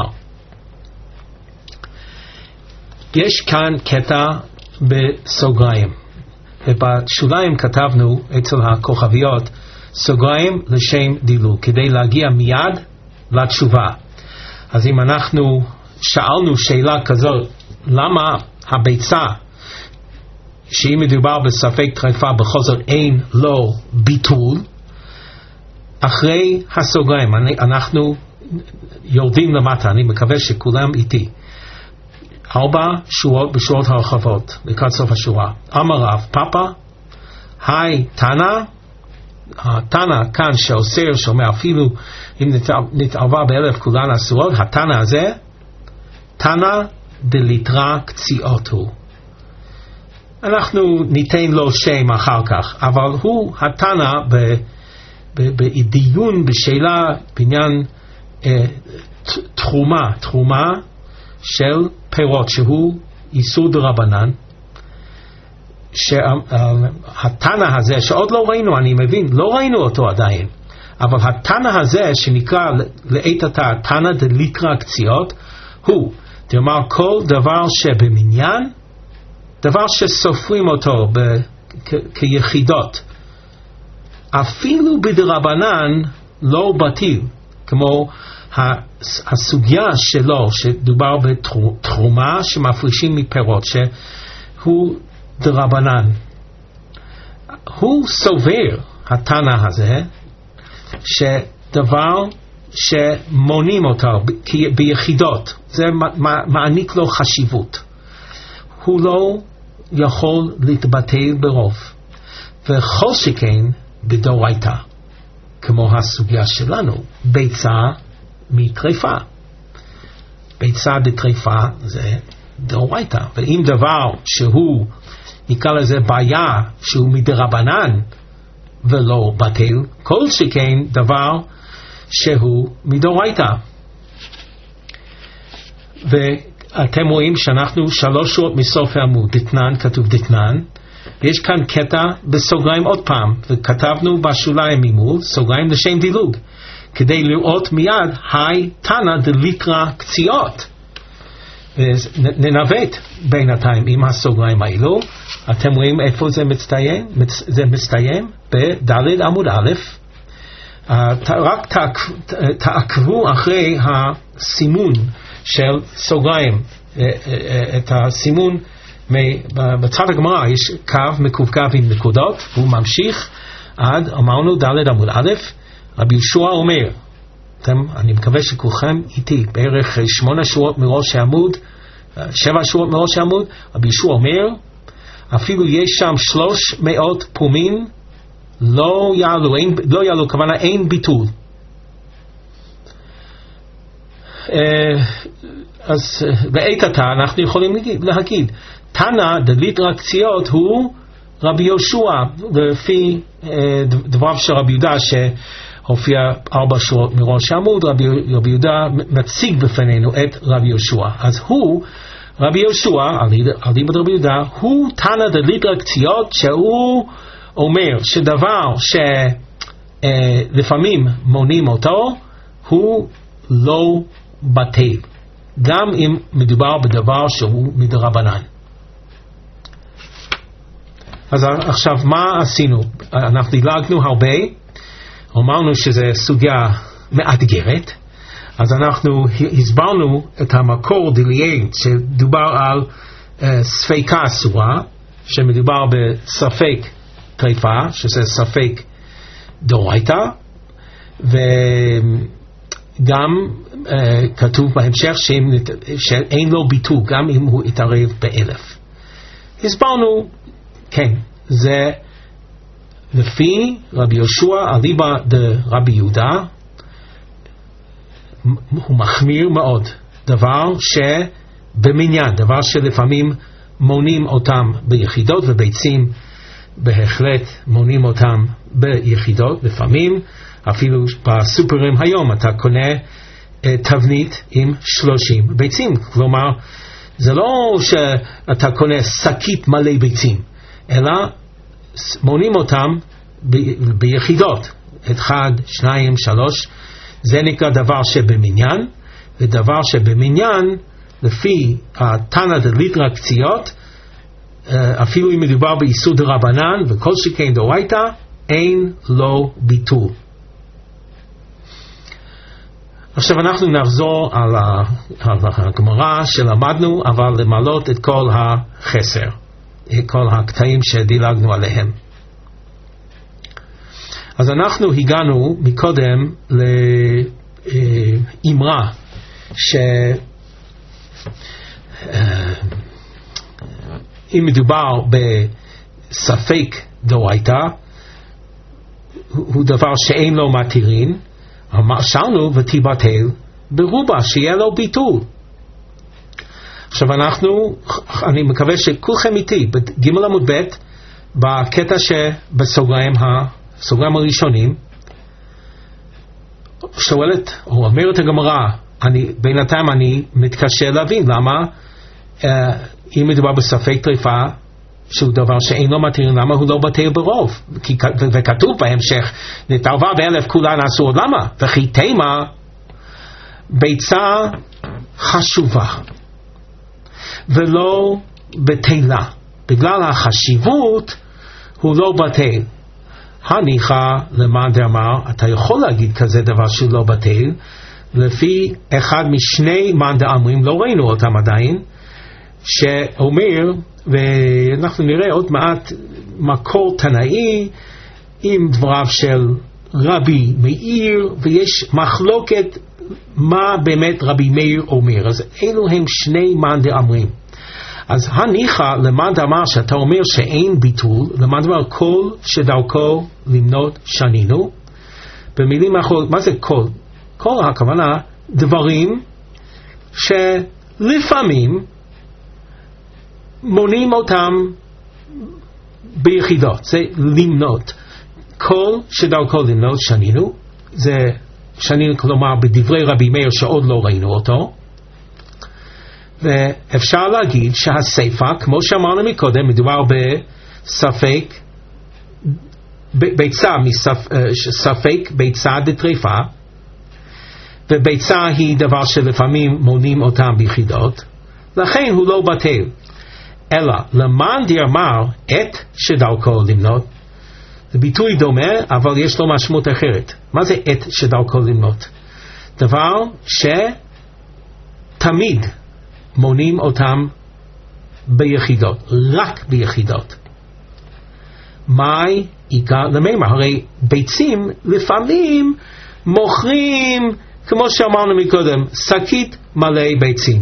יש כאן קטע בסוגריים, ובשוליים כתבנו אצל הכוכביות סוגריים לשם דילוג, כדי להגיע מיד לתשובה. אז אם אנחנו שאלנו שאלה כזאת, למה הביצה שאם מדובר בספק טריפה בכל זאת אין לו ביטול, אחרי הסוגריים אנחנו יורדים למטה. אני מקווה שכולם איתי. 4 שורות בשורות הרחבות לקראת סוף השורה. אמר רב פאפה, היי תנא, התנא כאן שאוסר, שאומר אפילו אם נתערבה ב1,000 כולן אסורות, התנא הזה תנא דליטרא קציעות הוא. אנחנו ניתן לו שם אחר כך, אבל הוא התנא בדיון בשאלה בעניין תרומה של פירות שהוא איסור דרבנן, שהתנא הזה שעוד לא ראינו, אני מבין, לא ראינו אותו עדיין, אבל התנא הזה שנקרא לעת עתה תנא דליטרא קציעות, הוא דאמר כל דבר שבמניין, דבר שסופרים אותו כיחידות, אפילו בדרבנן לא בטיל, כמו הסוגיה שלו שדובר בתרומה שמפרישים מפירות, שהוא דרבנן. הוא סובר, התנא הזה, שדבר שמונים אותו ביחידות, זה מעניק לו חשיבות. הוא לא יכול להתבטל ברוב. וכל שכן בדאורייתא, כמו הסוגיה שלנו, ביצה מטריפה. ביצה דטריפה זה דאורייתא. ואם דבר שהוא, נקרא לזה בעיה, שהוא מדרבנן, ולא בטל, כל שכן דבר שהוא מדאורייתא. ואתם רואים שאנחנו 3 שורות מסוף העמוד, דתנן, כתוב דתנן, יש כאן קטע בסוגריים עוד פעם, וכתבנו בשוליים ממול, סוגריים לשם דילוג, כדי לראות מיד, היי תנא דליטרא קציעות. ננווט בינתיים עם הסוגריים האלו. אתם רואים איפה זה מסתיים? זה מסתיים בד' עמוד א'. רק תעקבו אחרי הסימון של סוגריים, את הסימון בצד הגמרא יש קו מקווקו עם נקודות, הוא ממשיך עד, אמרנו ד' עמוד א'. רבי יהושע אומר, אני מקווה שכולכם איתי, בערך 8 שורות מראש העמוד, 7 שורות מראש העמוד, רבי יהושע אומר, אפילו יש שם 300 פומים, לא יעלו, כוונה אין ביטול. אז בעת עתה אנחנו יכולים להגיד, תנא דליטרא קציעות הוא רבי יהושע, לפי דבריו של רבי יהודה שהופיע 4 שורות מראש העמוד, רבי יהודה מציג בפנינו את רבי יהושע. אז הוא, רבי יהושע, על ליבד רבי יהודה, הוא תנא דליטרא קציעות, שהוא אומר שדבר שלפעמים מונים אותו, הוא לא בטל, גם אם מדובר בדבר שהוא מדרבנן. אז עכשיו מה עשינו? אנחנו דילגנו הרבה, אמרנו שזו סוגיה מאתגרת, אז אנחנו הסברנו את המקור דליין שדובר על ספיקה אסורה, שמדובר בספק טריפה, שזה ספק דאורייתא, וגם כתוב בהמשך שאין לו ביטול גם אם הוא יתערב באלף. הסברנו, כן, זה לפי רבי יהושע אליבא דרבי יהודה, הוא מחמיר מאוד, דבר שבמניין, דבר שלפעמים מונים אותם ביחידות, וביצים בהחלט מונים אותם ביחידות, לפעמים אפילו בסופרים היום אתה קונה תבנית עם 30 ביצים, כלומר זה לא שאתה קונה שקית מלא ביצים, אלא מונים אותם ביחידות, 1, 2, 3, זה נקרא דבר שבמניין, ודבר שבמניין לפי התנא דליטרא קציעות, אפילו אם מדובר באיסור דרבנן וכל שכן דאורייתא, אין לו ביטול. עכשיו אנחנו נחזור על הגמרא שלמדנו, אבל למלות את כל החסר, כל הקטעים שדילגנו עליהם. אז אנחנו הגענו מקודם לאמרה אם מדובר בספק דאורייתא, הוא דבר שאין לו מתירין, אמרנו ותיבטל ברובה, שיהיה לו ביטול. עכשיו אני מקווה שכולכם איתי בג' עמוד ב' בקטע שבסוגריים הראשונים, שואלת או אומרת הגמרא, בינתיים אני מתקשה להבין למה אם מדובר בספק טריפה שהוא דבר שאין לו מתירין, למה הוא לא בטל ברוב? וכתוב בהמשך נתערבה באלף כולן אסור, למה? וכי תימה ביצה חשובה ולא בטלה, בגלל החשיבות הוא לא בטל. הניחא למאן דאמר, אתה יכול להגיד כזה דבר שהוא לא בטל לפי אחד משני מאן דאמרים, לא ראינו אותם עדיין, שאומר, ואנחנו נראה עוד מעט מקור תנאי עם דבריו של רבי מאיר, ויש מחלוקת מה באמת רבי מאיר אומר. אז אלו הם שני מאן דאמרים. אז הניחא למאן דאמר, שאתה אומר שאין ביטול, למאן דאמר כל שדרכו למנות שנינו. במילים אחרות, מה זה כל? כל הכוונה דברים שלפעמים מונים אותם ביחידות, זה למנות. כל שדרכו למנות שנינו, זה שנינו כלומר בדברי רבי מאיר שעוד לא ראינו אותו, ואפשר להגיד שהספר, כמו שאמרנו מקודם, מדובר בספק ביצה, ספק ביצה דטריפה, וביצה היא דבר שלפעמים מונים אותם ביחידות, לכן הוא לא בטל. אלא למען דאמר את שדרכו למנות, זה ביטוי דומה אבל יש לו משמעות אחרת. מה זה את שדרכו למנות? דבר שתמיד מונים אותם ביחידות, רק ביחידות. מהי עיקר למימר? הרי ביצים לפעמים מוכרים, כמו שאמרנו מקודם, שקית מלא ביצים,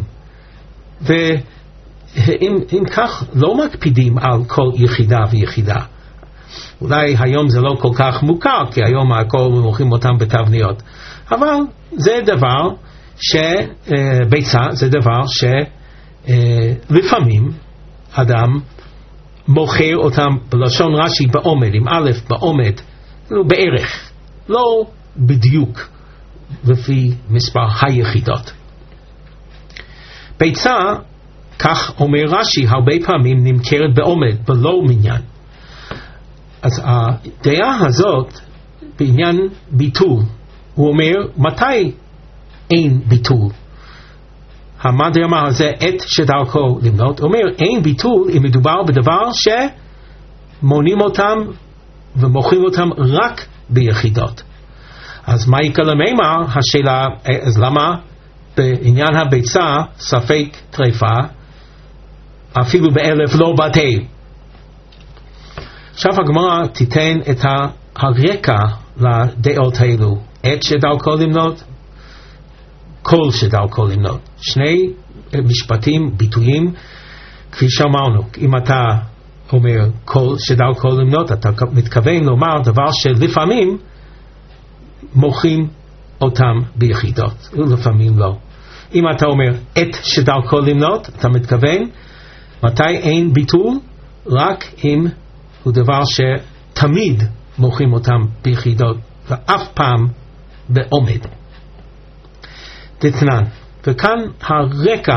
ואם כך לא מקפידים על כל יחידה ויחידה. אולי היום זה לא כל כך מוכר, כי היום הכל מוכרים אותם בתבניות, אבל זה דבר ביצה זה דבר שלפעמים אדם מוכר אותם בלשון רש"י בעומד, עם א' בעומד, בערך, לא בדיוק לפי מספר היחידות. ביצה, כך אומר רש"י, הרבה פעמים נמכרת בעומד, בלא מניין. אז הדעה הזאת בעניין ביטול, הוא אומר מתי אין ביטול. המדרמה הזה את שדרכו למנות, אומר אין ביטול אם מדובר בדבר שמונים אותם ומוכרים אותם רק ביחידות. אז מה יקרה למימר? השאלה, אז למה בעניין הביצה ספק טריפה אפילו באלף לא בטל? עכשיו הגמרא תיתן את הרקע לדעות האלו, את שדרכו למנות, כל שדרכו למנות. שני משפטים, ביטויים, כפי שאמרנו, אם אתה אומר כל שדרכו למנות, אתה מתכוון לומר דבר שלפעמים מוכרים אותם ביחידות, ולפעמים לא. אם אתה אומר את שדרכו למנות, אתה מתכוון מתי אין ביטול? רק אם הוא דבר שתמיד מוכרים אותם ביחידות, ואף פעם בעומד. תתנן. וכאן הרקע,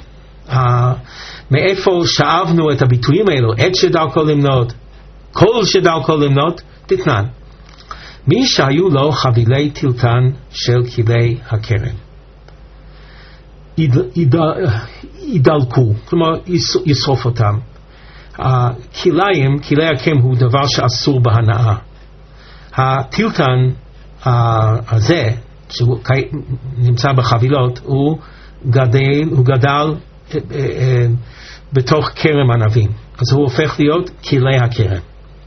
מאיפה שאבנו את הביטויים האלו, את שדרכו למנות, כל שדרכו למנות, תתנן. מי שהיו לו חבילי טילטן של כלי הכרם, ידלקו, כלומר ישרוף אותם. כלי הכרם הוא דבר שאסור בהנאה. הטילטן הזה שנמצא בחבילות הוא גדל בתוך כרם ענבים, אז הוא הופך להיות כלי הכרם.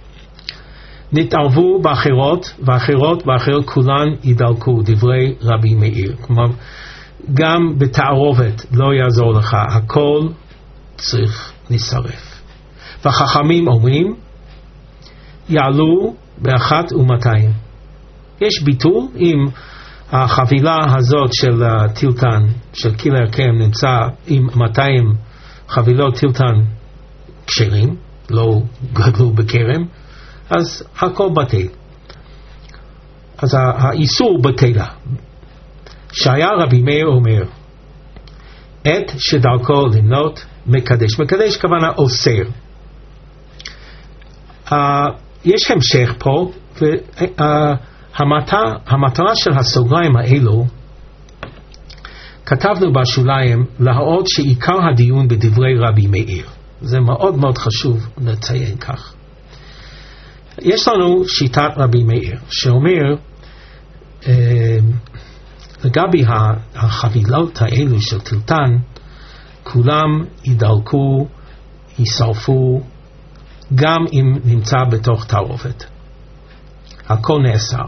נתערבו באחרות ואחרות כולן ידלקו, דברי רבי מאיר. כלומר גם בתערובת לא יעזור לך, הכל צריך לשרף. והחכמים אומרים יעלו באחת ומאתיים. יש ביטול אם החבילה הזאת של טילטן של כלי הכרם נמצא עם 200 חבילות טילטן כשרים, לא גדלו בכרם, אז הכל בטל. אז האיסור בטלה. שהיה רבי מאיר אומר את שדרכו למנות מקדש. מקדש כוונה אוסר. יש המשך פה, והמטרה של הסוגריים האלו כתבנו בשוליים להראות שעיקר הדיון בדברי רבי מאיר. זה מאוד מאוד חשוב לציין כך. יש לנו שיטת רבי מאיר שאומר לגבי החבילות האלו של טילטן, כולם ידלקו, ישרפו, גם אם נמצא בתוך תערובת. הכל נאסר.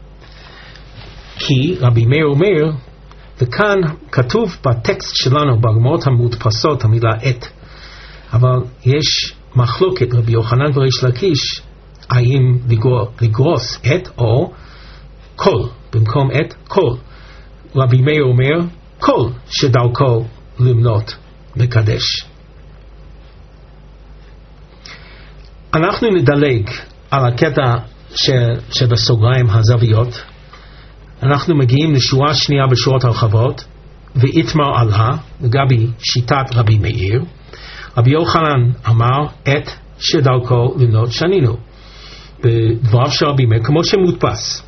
כי רבי מאיר אומר, וכאן כתוב בטקסט שלנו בגמרות המודפסות המילה את, אבל יש מחלוקת רבי יוחנן וריש לקיש האם לגרוס את או כל, במקום את כל. רבי מאיר אומר כל שדרכו למנות מקדש. אנחנו נדלג על הקטע שבסוגריים הזוויות, אנחנו מגיעים לשורה שנייה בשורות הרחבות, ואיתמר עלה לגבי שיטת רבי מאיר. רבי יוחנן אמר את שדרכו למנות שנינו, בדבריו של רבי מאיר כמו שמודפס.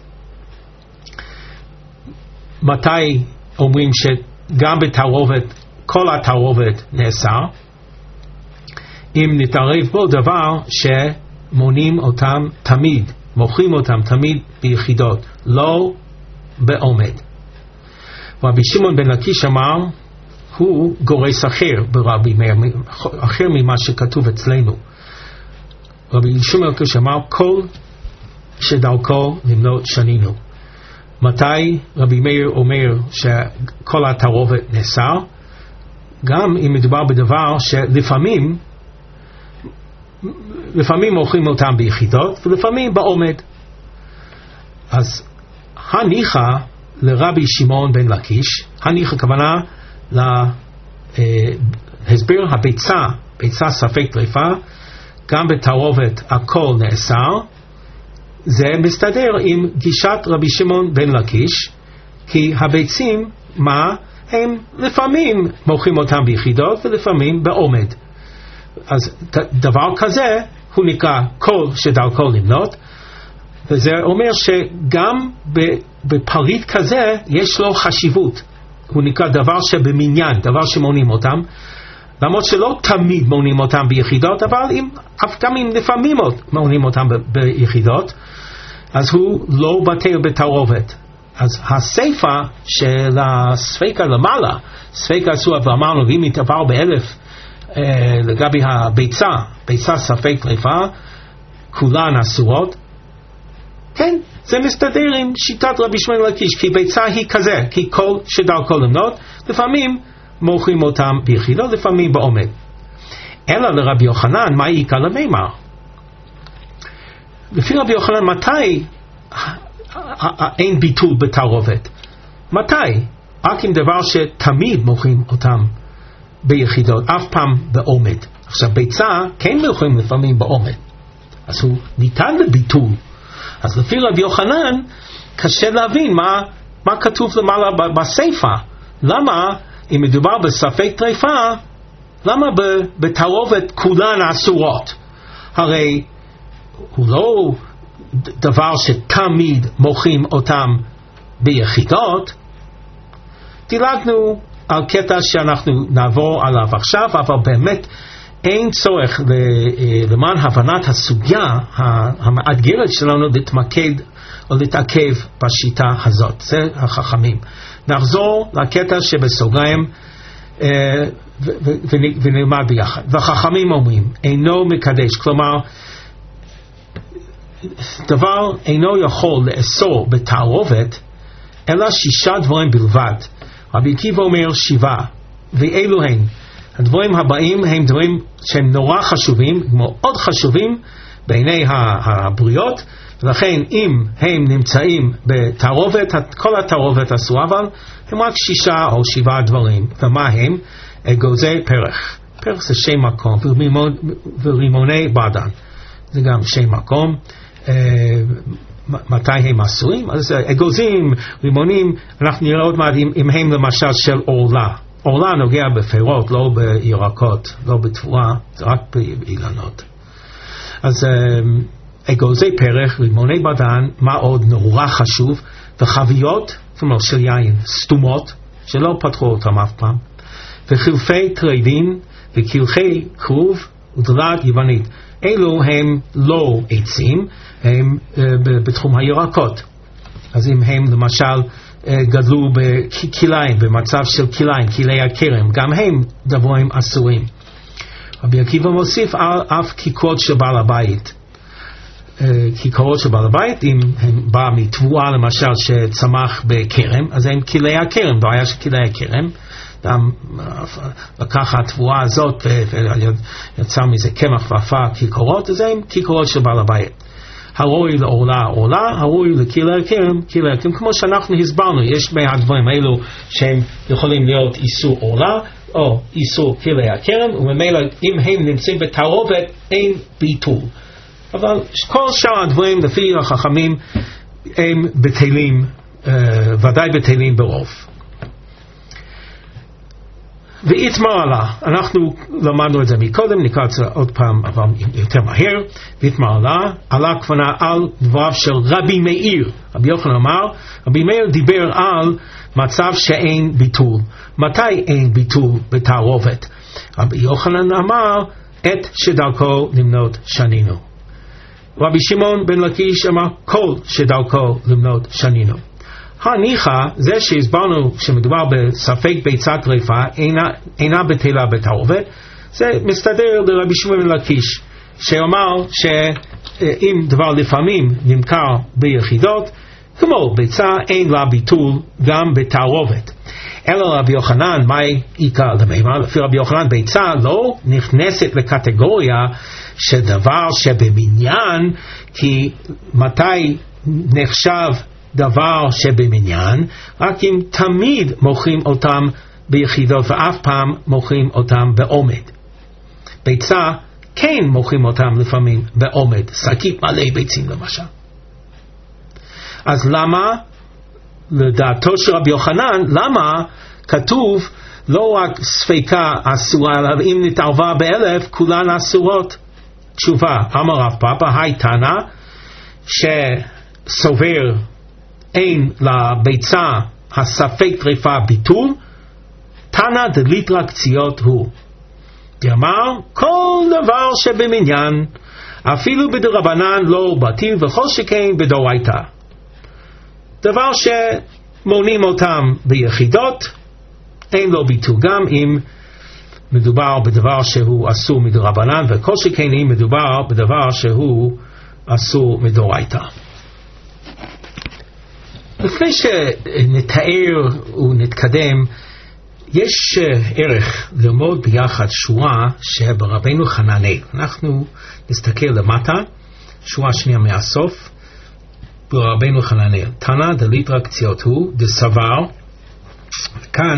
מתי אומרים שגם בתערובת כל התערובת נאסר? אם נתערב בו דבר שמונים אותם תמיד, מוכרים אותם תמיד ביחידות, לא בעומד. רבי שמעון בן לקיש אמר, הוא גורס אחר ברבי מאיר, אחר ממה שכתוב אצלנו. רבי שמעון בן לקיש אמר, כל שדרכו למנות שנינו. מתי רבי מאיר אומר שכל התערובת נאסר? גם אם מדובר בדבר שלפעמים מוכרים אותם ביחידות ולפעמים בעומד. אז הניחא לרבי שמעון בן לקיש, הניחא כוונה להסבר הביצה, ביצה ספק טריפה, גם בתערובת הכל נאסר. זה מסתדר עם גישת רבי שמעון בן לקיש, כי הביצים מה? הם לפעמים מוכרים אותם ביחידות ולפעמים בעומד. אז דבר כזה הוא נקרא כל שדרכו למנות, וזה אומר שגם בפריט כזה יש לו חשיבות. הוא נקרא דבר שבמניין, דבר שמונים אותם, למרות שלא תמיד מונים אותם ביחידות, אבל גם אם לפעמים מונים אותם ביחידות, אז הוא לא בטל בתערובת. אז הסיפה של הספיקה למעלה, ספיקה אסורה, ואמרנו, ואם יתעבר באלף לגבי הביצה, ביצה ספק טריפה, כולן אסורות, כן, זה מסתדר עם שיטת רבי שמעון בן לקיש, כי ביצה היא כזה, כי כל שדרכו למנות, לפעמים מוכרים אותם ביחידות, לפעמים בעומד. אלא לרבי יוחנן, מה עיקר למימר? לפי רבי יוחנן, מתי אין ביטול בתערובת? מתי? רק עם דבר שתמיד מוכרים אותם ביחידות, אף פעם בעומד. עכשיו ביצה כן מוכרים לפעמים בעומד, אז הוא ניתן לביטול. אז לפי רבי יוחנן קשה להבין מה כתוב למעלה בסיפה. למה אם מדובר בספק טריפה, למה בתערובת כולן אסורות? הרי הוא לא דבר שתמיד מוכרים אותם ביחידות. דילגנו על קטע שאנחנו נעבור עליו עכשיו, אבל באמת אין צורך למען הבנת הסוגיה המאתגרת שלנו להתמקד או להתעכב בשיטה הזאת. זה החכמים. נחזור לקטע שבסוגריים ונלמד ביחד. והחכמים אומרים, אינו מקדש, כלומר דבר אינו יכול לאסור בתערובת אלא 6 דברים בלבד. רבי עקיבא אומר 7, ואלו הן. הדברים הבאים הם דברים שהם נורא חשובים, מאוד חשובים בעיני הבריות, ולכן אם הם נמצאים בתערובת, כל התערובת אסורה, אבל הם רק 6 או 7 דברים. ומה הם? אגוזי פרח. פרח זה שם מקום, ורימוני בדן. זה גם שם מקום. מתי הם אסורים? אז אגוזים, רימונים, אנחנו נראה עוד מעט אם הם למשל של עורלה. עורלה נוגע בפירות, לא בירקות, לא בתבואה, זה רק באילנות. אז אגוזי פרח, רימוני בדן, מה עוד נורא חשוב, וחביות, כלומר של יין, סתומות, שלא פתחו אותם אף פעם, וחילפי טריידין, וקלחי כרוב ודלת יוונית. אלו הם לא עצים, הם בתחום הירקות. אז אם הם למשל גדלו בכיליים, במצב של כיליים, כילי הכרם, גם הם דברים אסורים. רבי עקיבא מוסיף אף כיכרות של בעל הבית. כיכרות של בעל הבית, אם הם בא מתבואה למשל שצמח בכרם, אז הם כילי הכרם, בעיה של כילי הכרם. אדם לקח התבואה הזאת ויצא מזה קמח והפך כיכרות, אז הם כיכרות של בעל הבית. הרוי לעורלה עורלה, הרוי לכילי הכרם, כילי הכרם, כמו שאנחנו הסברנו, יש מהדברים האלו שהם יכולים להיות איסור עורלה או איסור כילי הכרם, וממילא אם הם נמצאים בתערובת אין ביטול. אבל כל שאר הדברים לפי החכמים הם בטלים, ודאי בטלים ברוב. ויתמר עלה, אנחנו למדנו את זה מקודם, נקרא את זה עוד פעם אבל יותר מהר. ויתמר עלה כוונה על דבריו של רבי מאיר. רבי יוחנן אמר, רבי מאיר דיבר על מצב שאין ביטול. מתי אין ביטול בתערובת? רבי יוחנן אמר, את שדרכו למנות שנינו. רבי שמעון בן לקיש אמר, כל שדרכו למנות שנינו. הניחא, זה שהסברנו שמדובר בספק ביצה טרפה אינה בטלה בתערובת, זה מסתדר לרבי שמעון בן לקיש שאומר שאם דבר לפעמים נמכר ביחידות כמו ביצה אין לה ביטול גם בתערובת. אלא רבי יוחנן, מהי עיקר למימה? לפי רבי יוחנן ביצה לא נכנסת לקטגוריה של דבר שבמניין, כי מתי נחשב דבר שבמניין? רק אם תמיד מוכרים אותם ביחידות ואף פעם מוכרים אותם בעומד. ביצה כן מוכרים אותם לפעמים בעומד, שקית מלא ביצים למשל. אז למה, לדעתו של רבי יוחנן, למה כתוב לא רק ספקה אסורה, אלא אם נתערבה ב1,000 כולן אסורות? תשובה, אמר רב פאפא, היי תנא שסובר אין לביצה הספק טרפה ביטול, תנא דליטרא קציעות הוא. דאמר, כל דבר שבמניין, אפילו בדרבנן לא בטיל, וכל שכן בדאורייתא. דבר שמונים אותם ביחידות, אין לו ביטול, גם אם מדובר בדבר שהוא אסור מדרבנן, וכל שכן אם מדובר בדבר שהוא אסור מדאורייתא. לפני שנתאר ונתקדם, יש ערך ללמוד ביחד שורה שברבנו חננאל. אנחנו נסתכל למטה, שורה שנייה מהסוף, ברבנו חננאל. תנא דליטרא קציעות הוא, דסבר. כאן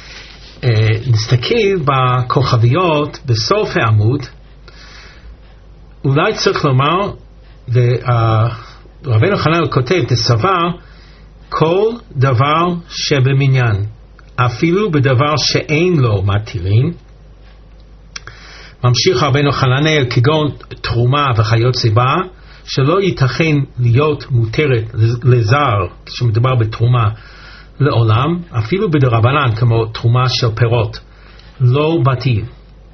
נסתכל בכוכביות בסוף העמוד, אולי צריך לומר, רבנו חננאל כותב, דסבר, כל דבר שבמניין, אפילו בדבר שאין לו מתירים. ממשיך רבנו חננאל, כגון תרומה וכיוצא בה, שלא ייתכן להיות מותרת לזר כשמדובר בתרומה לעולם, אפילו בדרבנן כמו תרומה של פירות, לא מתיר.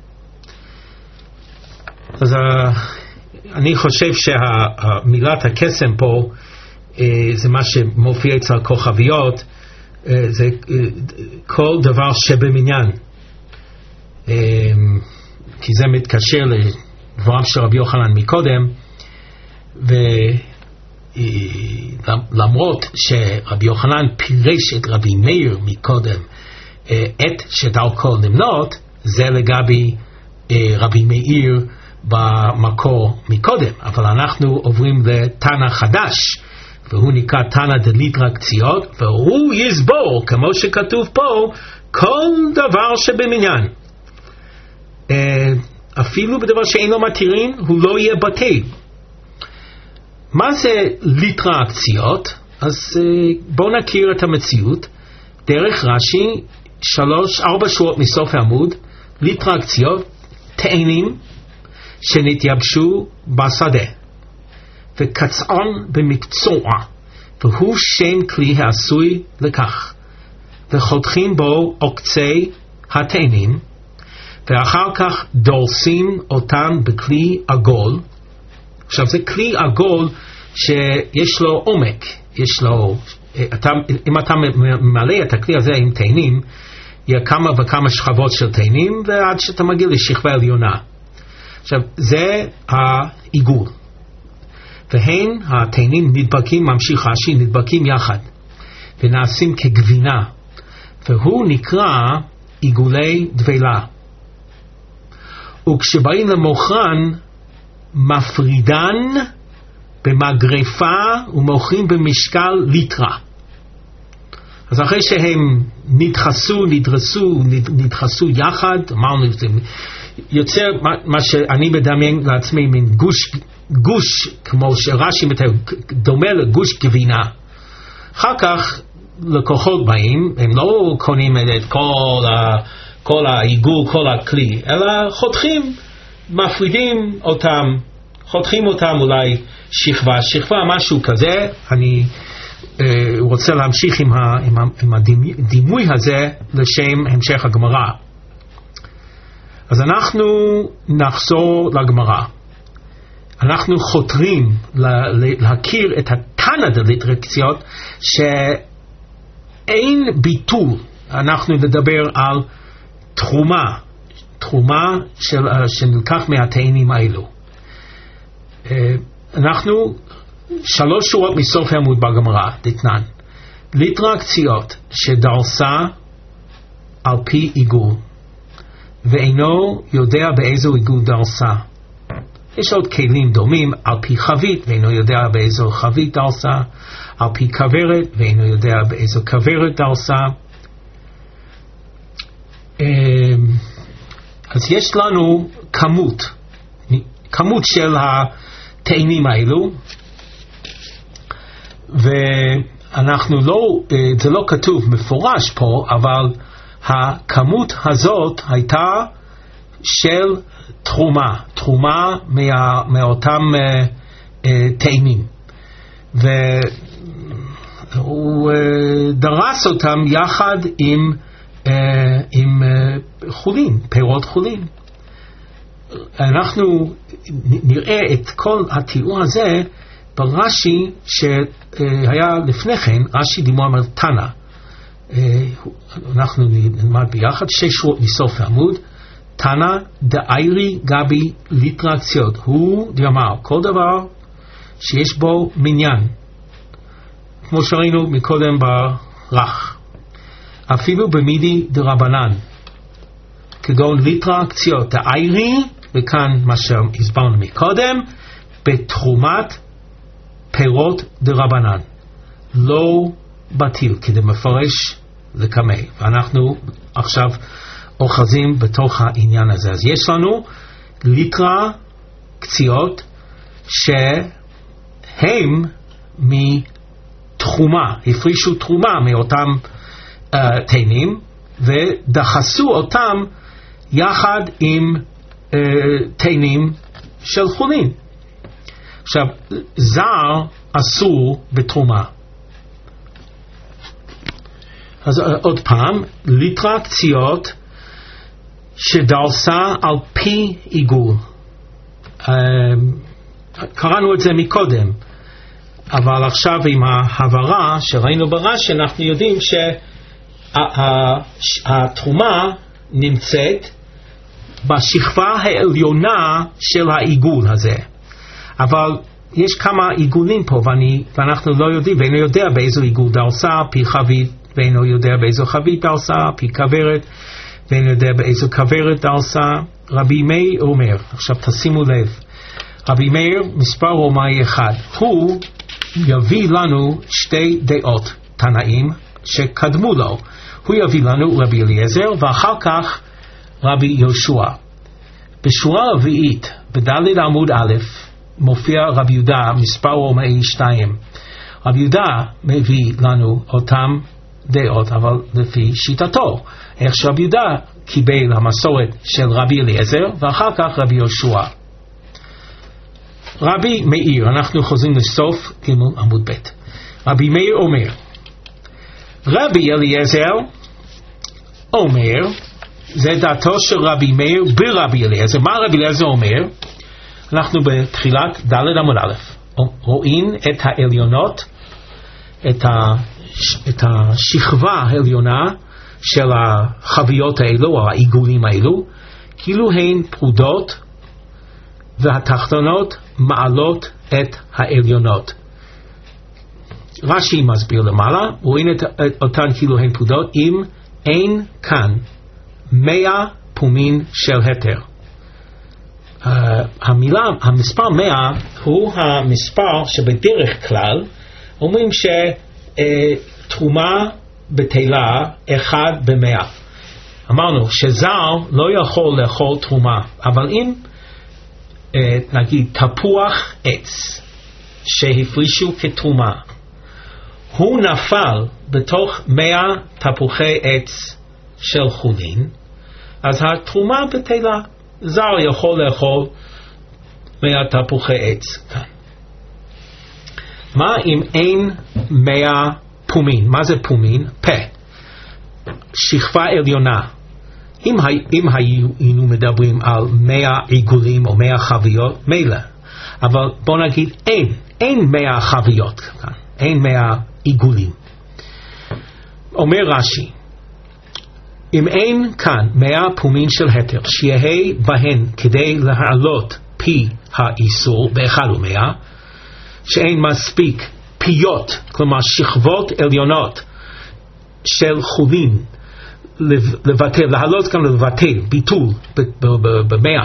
אז אני חושב שהמילת הקסם פה זה מה שמופיע אצל כוכביות, זה כל דבר שבמניין, כי זה מתקשר לדבריו של רבי יוחנן מקודם. ולמרות שרבי יוחנן פירש את רבי מאיר מקודם, את שדרכו למנות, זה לגבי רבי מאיר במקור מקודם, אבל אנחנו עוברים לתנא חדש, והוא נקרא תנא דליטרא קציעות, והוא יסבור, כמו שכתוב פה, כל דבר שבמניין, אפילו בדבר שאין לו מתירים, הוא לא יהיה בטל. מה זה ליטרא קציעות? אז בואו נכיר את המציאות דרך רש"י, 3-4 שורות מסוף העמוד. ליטרא קציעות, תאנים שנתייבשו בשדה וקצען במקצוע, והוא שם כלי העשוי לכך, וחותכים בו עוקצי התאנים, ואחר כך דורסים אותם בכלי עגול. עכשיו זה כלי עגול שיש לו עומק, יש לו, אם אתה ממלא את הכלי הזה עם תאנים, יהיה כמה וכמה שכבות של תאנים, ועד שאתה מגיע לשכבה עליונה. עכשיו זה העיגול, והן התאנים נדבקים, ממשיך רש"י, נדבקים יחד ונעשים כגבינה, והוא נקרא עיגולי דבלה. וכשבאים למוכרן מפרידן במגרפה ומוכרים במשקל ליטרה. אז אחרי שהם נדחסו יחד, אמרנו, יוצר מה שאני מדמיין לעצמי מן גוש גוש, כמו שרש"י מתאר, דומה לגוש גבינה. אחר כך לקוחות באים, הם לא קונים את כל העיגול, כל הכלי, אלא חותכים, מפרידים אותם, חותכים אותם אולי שכבה, משהו כזה. אני רוצה להמשיך עם הדימוי הזה לשם המשך הגמרא. אז אנחנו נחזור לגמרא. אנחנו חותרים להכיר את התנא דליטרקציות שאין ביטול. אנחנו נדבר על תרומה שנלקח מהתאנים האלו. אנחנו 3 שורות מסוף העמוד בגמרא, דתנן. ליטרקציות שדרסה על פי עיגול, ואינו יודע באיזו עיגול דרסה. יש עוד כלים דומים, על פי חבית, ואינו יודע באיזו חבית דרסה, על פי כברת, ואינו יודע באיזו כברת דרסה. אז יש לנו כמות של התאנים האלו, ואנחנו זה לא כתוב מפורש פה, אבל הכמות הזאת הייתה של תרומה מאותם תאנים, והוא דרס אותם יחד עם חולין, פירות חולין. אנחנו נראה את כל התיאור הזה ברש"י שהיה לפני כן. רש"י דימו אמר תנא. אנחנו נלמד ביחד 6 שורות מסוף העמוד. תנא דאיירי גבי ליטרקציות, הוא אמר כל דבר שיש בו מניין, כמו שראינו מקודם ברך, אפילו במידי דרבנן, כגון ליטרקציות דאיירי, וכאן מה שהסברנו מקודם, בתרומת פירות דרבנן לא בטיל, כדי מפרש לקמי. ואנחנו עכשיו אוחזים בתוך העניין הזה. אז יש לנו ליטרקציות שהם מתרומה, הפרישו תרומה מאותם תאנים, ודחסו אותם יחד עם תאנים של חולין. עכשיו, זר אסור בתרומה. אז עוד פעם, ליטרקציות שדרסה על פי עיגול. קראנו את זה מקודם, אבל עכשיו עם ההבהרה שראינו ברש"י אנחנו יודעים שהתרומה נמצאת בשכבה העליונה של העיגול הזה. אבל יש כמה עיגולים פה ואנחנו לא יודעים, ואינו יודע באיזו עיגול דרסה, פי חבית, ואינו יודע באיזו חבית דרסה, פי כברת, ואינו יודע באיזו כברת דרסה. רבי מאיר אומר, עכשיו תשימו לב, רבי מאיר מספר רומאי 1, הוא יביא לנו 2 דעות תנאים שקדמו לו. הוא יביא לנו רבי אליעזר ואחר כך רבי יהושע. בשורה רביעית בד' עמוד א' מופיע רבי יהודה מספר רומאי 2. רבי יהודה מביא לנו אותם דעות, אבל לפי שיטתו, איך שרבי יהודה קיבל המסורת של רבי אליעזר ואחר כך רבי יהושע. רבי מאיר, אנחנו חוזרים לסוף ג' עמוד ב'. רבי מאיר אומר, רבי אליעזר אומר, זה דעתו של רבי מאיר ברבי אליעזר. מה רבי אליעזר אומר? אנחנו בתחילת ד' עמוד א', רואים את העליונות, את השכבה העליונה של החביות האלו, או העיגולים האלו, כאילו הן פרודות, והתחתונות מעלות את העליונות. רש"י מסביר למעלה, רואים את אותן כאילו הן פרודות, אם אין כאן 100 פומין של היתר. המספר 100 הוא המספר שבדרך כלל אומרים שתרומה בתילה 1 ב100. אמרנו שזר לא יכול לאכול תרומה, אבל אם נגיד תפוח עץ שהפרישו כתרומה, הוא נפל בתוך 100 תפוחי עץ של חולין, אז התרומה בטלה. זר יכול לאכול 100 תפוחי עץ כאן. מה אם אין 100 פומין? מה זה פומין? פה, שכבה עליונה. אם היינו מדברים על 100 עיגולים או 100 חביות, מילא. אבל בוא נגיד אין 100 חביות כאן, אין 100 עיגולים. אומר רש"י, אם אין כאן 100 פומין של התר שיהיה בהן כדי להעלות פי האיסור באחד ו100, שאין מספיק פיות, כלומר שכבות עליונות של חולין לבטל, להעלות כאן לבטל, ביטול ב100,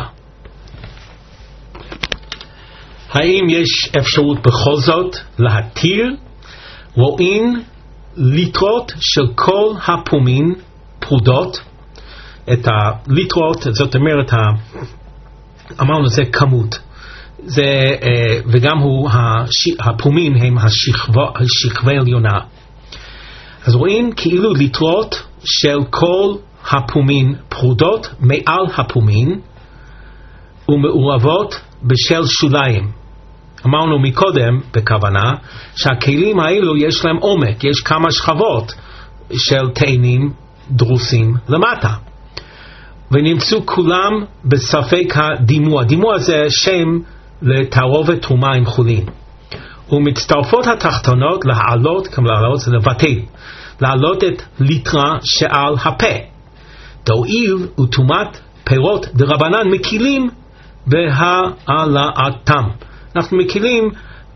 האם יש אפשרות בכל זאת להתיר? רואים ליטרות של כל הפומין פרודות, את הליטרות, זאת אומרת, אמרנו זה כמות, זה, וגם הפומין הם השכבה עליונה. אז רואים כאילו ליטרות של כל הפומין פרודות מעל הפומין ומעורבות בשל שוליים. אמרנו מקודם בכוונה שהכלים האלו יש להם עומק, יש כמה שכבות של תאנים דרוסים למטה, ונמצאו כולם בספק הדימוע. דימוע זה שם לתערובת תרומה עם חולין, ומצטרפות התחתונות להעלות, כמו להעלות זה לבטל, להעלות את ליטרה שעל הפה. דאויל וטומאת פירות דרבנן מקילים בהעלאתם. אנחנו מקילים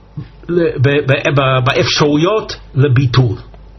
באפשרויות לביטול.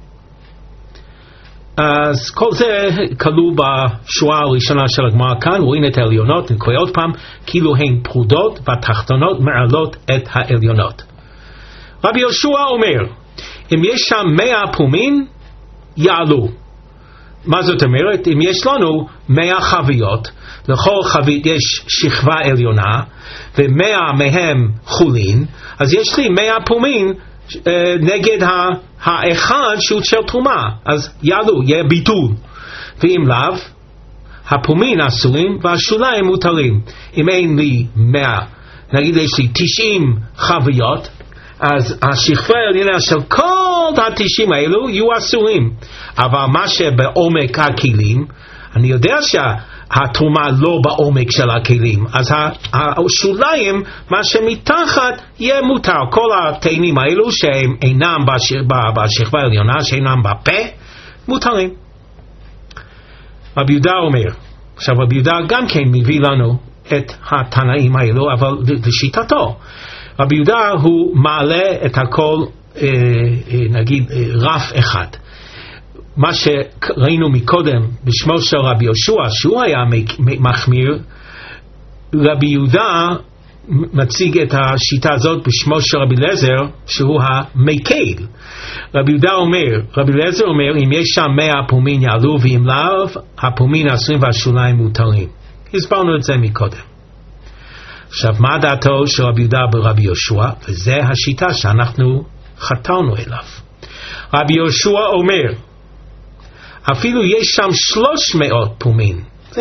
אז כל זה כלול בשורה הראשונה של הגמרא כאן. רואים את העליונות, נקרא עוד פעם, כאילו הן פרודות והתחתונות מעלות את העליונות. רבי יהושע אומר, אם יש שם 100 פומין, יעלו. מה זאת אומרת? אם יש לנו 100 חביות, לכל חבית יש שכבה עליונה, ו100 מהם חולין, אז יש לי 100 פומין נגד האחד שהוא של תרומה, אז יעלו, יהיה ביטול. ואם לאו, הפומין אסורים והשוליים מותרים. אם אין לי 100, נגיד יש לי 90 חביות, אז השכבה העליונה של כל ה-90 האלו יהיו אסורים. אבל מה שבעומק הכלים, אני יודע שהתרומה לא בעומק של הכלים, אז השוליים, מה שמתחת, יהיה מותר. כל התאנים האלו שהם אינם בשכבה העליונה, שאינם בפה, מותרים. רבי יהודה אומר, עכשיו רבי יהודה גם כן מביא לנו את התנאים האלו, אבל לשיטתו. רבי יהודה הוא מעלה את הכל, נגיד, רף אחד. מה שראינו מקודם בשמו של רבי יהושע, שהוא היה מחמיר, רבי יהודה מציג את השיטה הזאת בשמו של רבי אליעזר, שהוא המקל. רבי יהודה אומר, רבי אליעזר אומר, אם יש שם 100 פומין יעלו, ואם לאו, הפומין אסורים והשוליים מותרים. הסברנו את זה מקודם. עכשיו, מה דעתו של רבי יהודה ברבי יהושע? וזה השיטה שאנחנו חתרנו אליו. רבי יהושע אומר, אפילו יש שם 300 פומין.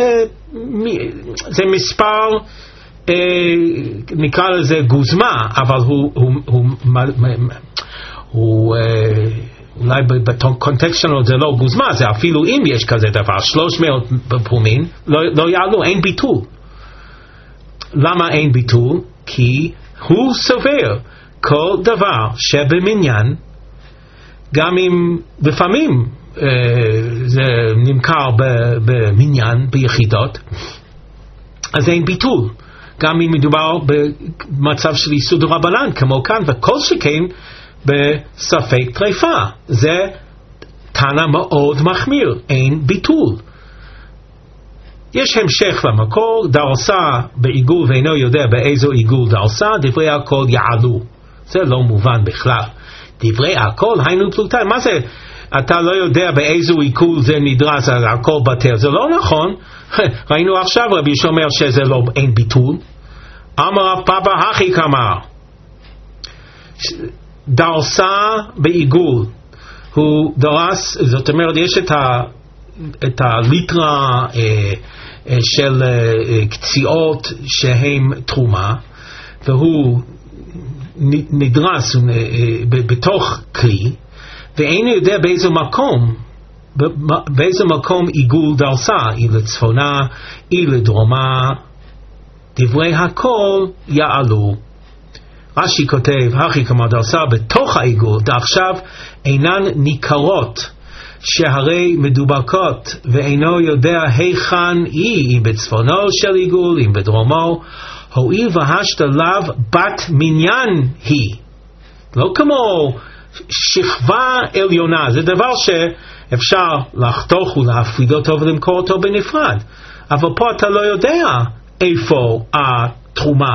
זה מספר, נקרא לזה גוזמה, אבל הוא אולי בקונטקסט שלנו זה לא גוזמה, זה אפילו אם יש כזה דבר, 300 פומין, לא יעלו, אין ביטול. למה אין ביטול? כי הוא סובר כל דבר שבמניין, גם אם לפעמים זה נמכר במניין, ביחידות, אז אין ביטול. גם אם מדובר במצב של איסור דרבנן, כמו כאן, וכל שכן בספק טריפה. זה טענה מאוד מחמיר, אין ביטול. יש המשך למקור, דרסה בעיגול ואינו יודע באיזו עיגול דרסה, דברי הכל יעלו. זה לא מובן בכלל. דברי הכל, היינו פלוגתיים. מה זה? אתה לא יודע באיזו עיגול זה נדרס, אז הכל בטל. זה לא נכון. ראינו עכשיו רבי שאומר שזה לא, אין ביטול. אמר רב פאפא הכי כמר, דרסה בעיגול, הוא דרס, זאת אומרת יש את הליטרה של קציעות שהם תרומה, והוא נדרס בתוך כלי, ואינו יודע באיזה מקום עיגול דרסה, היא לצפונה, היא לדרומה, דברי הכל יעלו. רש"י כותב, הכי כמר דרסה בתוך העיגול, דעכשיו אינן ניכרות, שהרי מדובקות, ואינו יודע היכן היא, אם בצפונו של עיגול, אם בדרומו, הואיל והשת לאו בת מניין היא. לא כמו שכבה עליונה, זה דבר שאפשר לחתוך ולהפריד אותו ולמכור אותו בנפרד, אבל פה אתה לא יודע איפה התרומה,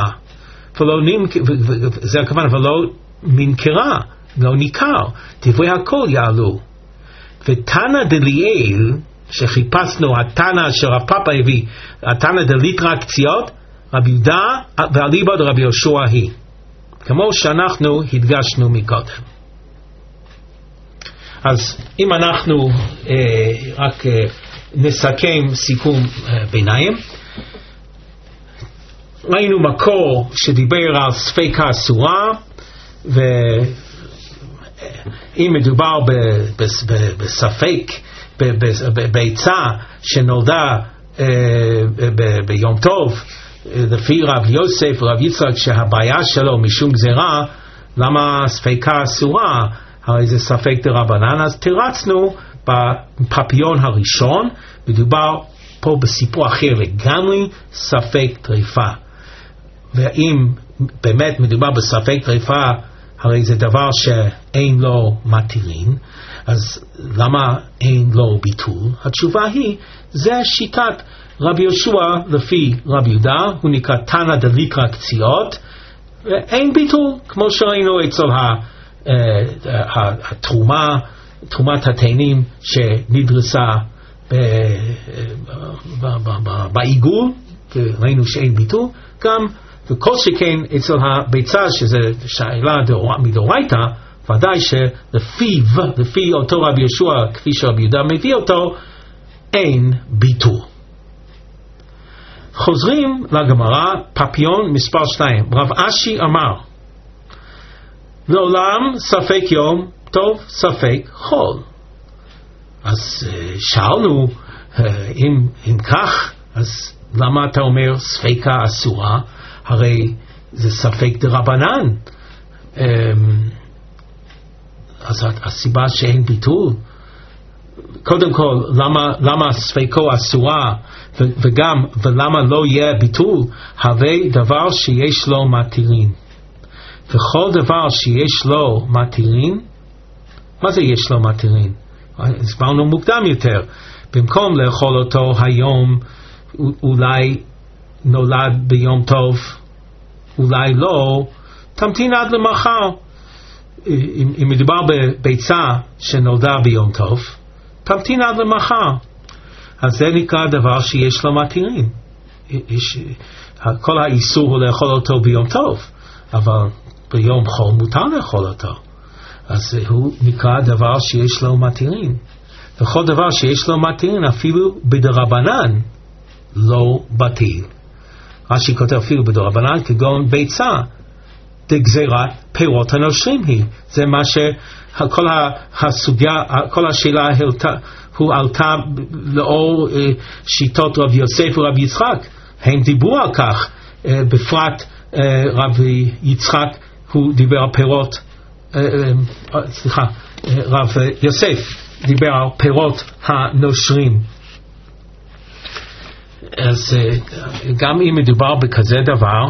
זה הכוונה, ולא ננקרה, לא ניכר, דברי הכל יעלו. ותנא דליאל, שחיפשנו, התנא שרב פאפא הביא, התנא דליטרא קציעות, רבי יהודה ואליבא דרבי יהושע היא, כמו שאנחנו הדגשנו מקודם. אז אם אנחנו רק נסכם סיכום ביניים, ראינו מקור שדיבר על ספיקה אסורה, ואם מדובר בספק, ביצה שנולדה ביום טוב, לפי רב יוסף ורב יצחק שהבעיה שלו משום גזירה, למה ספיקה אסורה? הרי זה ספק דרבנן. אז תרצנו בפפיון הראשון, מדובר פה בסיפור אחר לגמרי, ספק טריפה. ואם באמת מדובר בספק טריפה, הרי זה דבר שאין לו מתירין, אז למה אין לו ביטול? התשובה היא, זה שיטת רבי יהושע לפי רבי יהודה, הוא נקרא תנא דליטרא קציעות, ואין ביטול, כמו שראינו אצל התרומה, תרומת התאנים שנדרסה בעיגול, ראינו שאין ביטול, גם וכל שכן אצל הביצה, שזה שאלה מדאורייתא, ודאי שלפי אותו רבי יהושע, כפי שרבי יהודה מביא אותו, אין ביטול. חוזרים לגמרא, פפיון מספר 2. רב אשי אמר, לעולם ספק יום טוב, ספק חול. אז שאלנו, אם כך, אז למה אתה אומר ספיקה אסורה? הרי זה ספק דרבנן. אז הסיבה שאין ביטול, קודם כל למה ספיקו אסורה, וגם ולמה לא יהיה ביטול? הרי דבר שיש לו מתירין, וכל דבר שיש לו מתירין, מה זה יש לו מתירין? הסברנו מוקדם יותר, במקום לאכול אותו היום, אולי נולד ביום טוב, אולי לא, תמתין עד למחר. אם מדובר בביצה שנולדה ביום טוב, תמתין עד למחר. אז זה נקרא דבר שיש לו מתירין. כל האיסור הוא לאכול אותו ביום טוב, אבל ביום חול מותר לאכול אותו. אז הוא נקרא דבר שיש לו מתירין. וכל דבר שיש לו מתירין, אפילו בדרבנן, לא בטיל. רש"י כותב אפילו בדרבנן, כגון ביצה, דגזירת פירות הנושרים היא. זה מה שכל הסוגיה, כל השאלה הוא עלתה לאור שיטות רב יוסף ורב יצחק. הם דיברו על כך, בפרט רב יצחק הוא דיבר על פירות, רב יוסף דיבר על פירות הנושרים. אז גם אם מדובר בכזה דבר,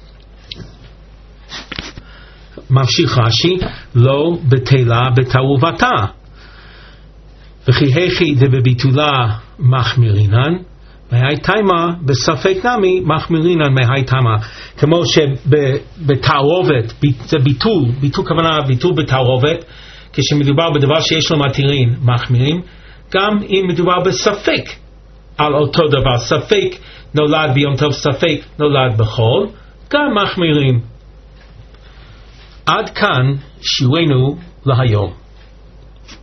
ממשיך רש"י, לא בטלה בתערובתה, וכי הכי דבביטולה מחמירינן, מהי תימה בספק נמי מחמירינן מהי תימה. כמו שבתערובת, זה ביטול כוונה ביטול בתערובת, כשמדובר בדבר שיש לו מתירין מחמירים, גם אם מדובר בספק על אותו דבר, ספק נולד ביום טוב, ספק נולד בחול, גם מחמירים. עד כאן שיעורנו להיום.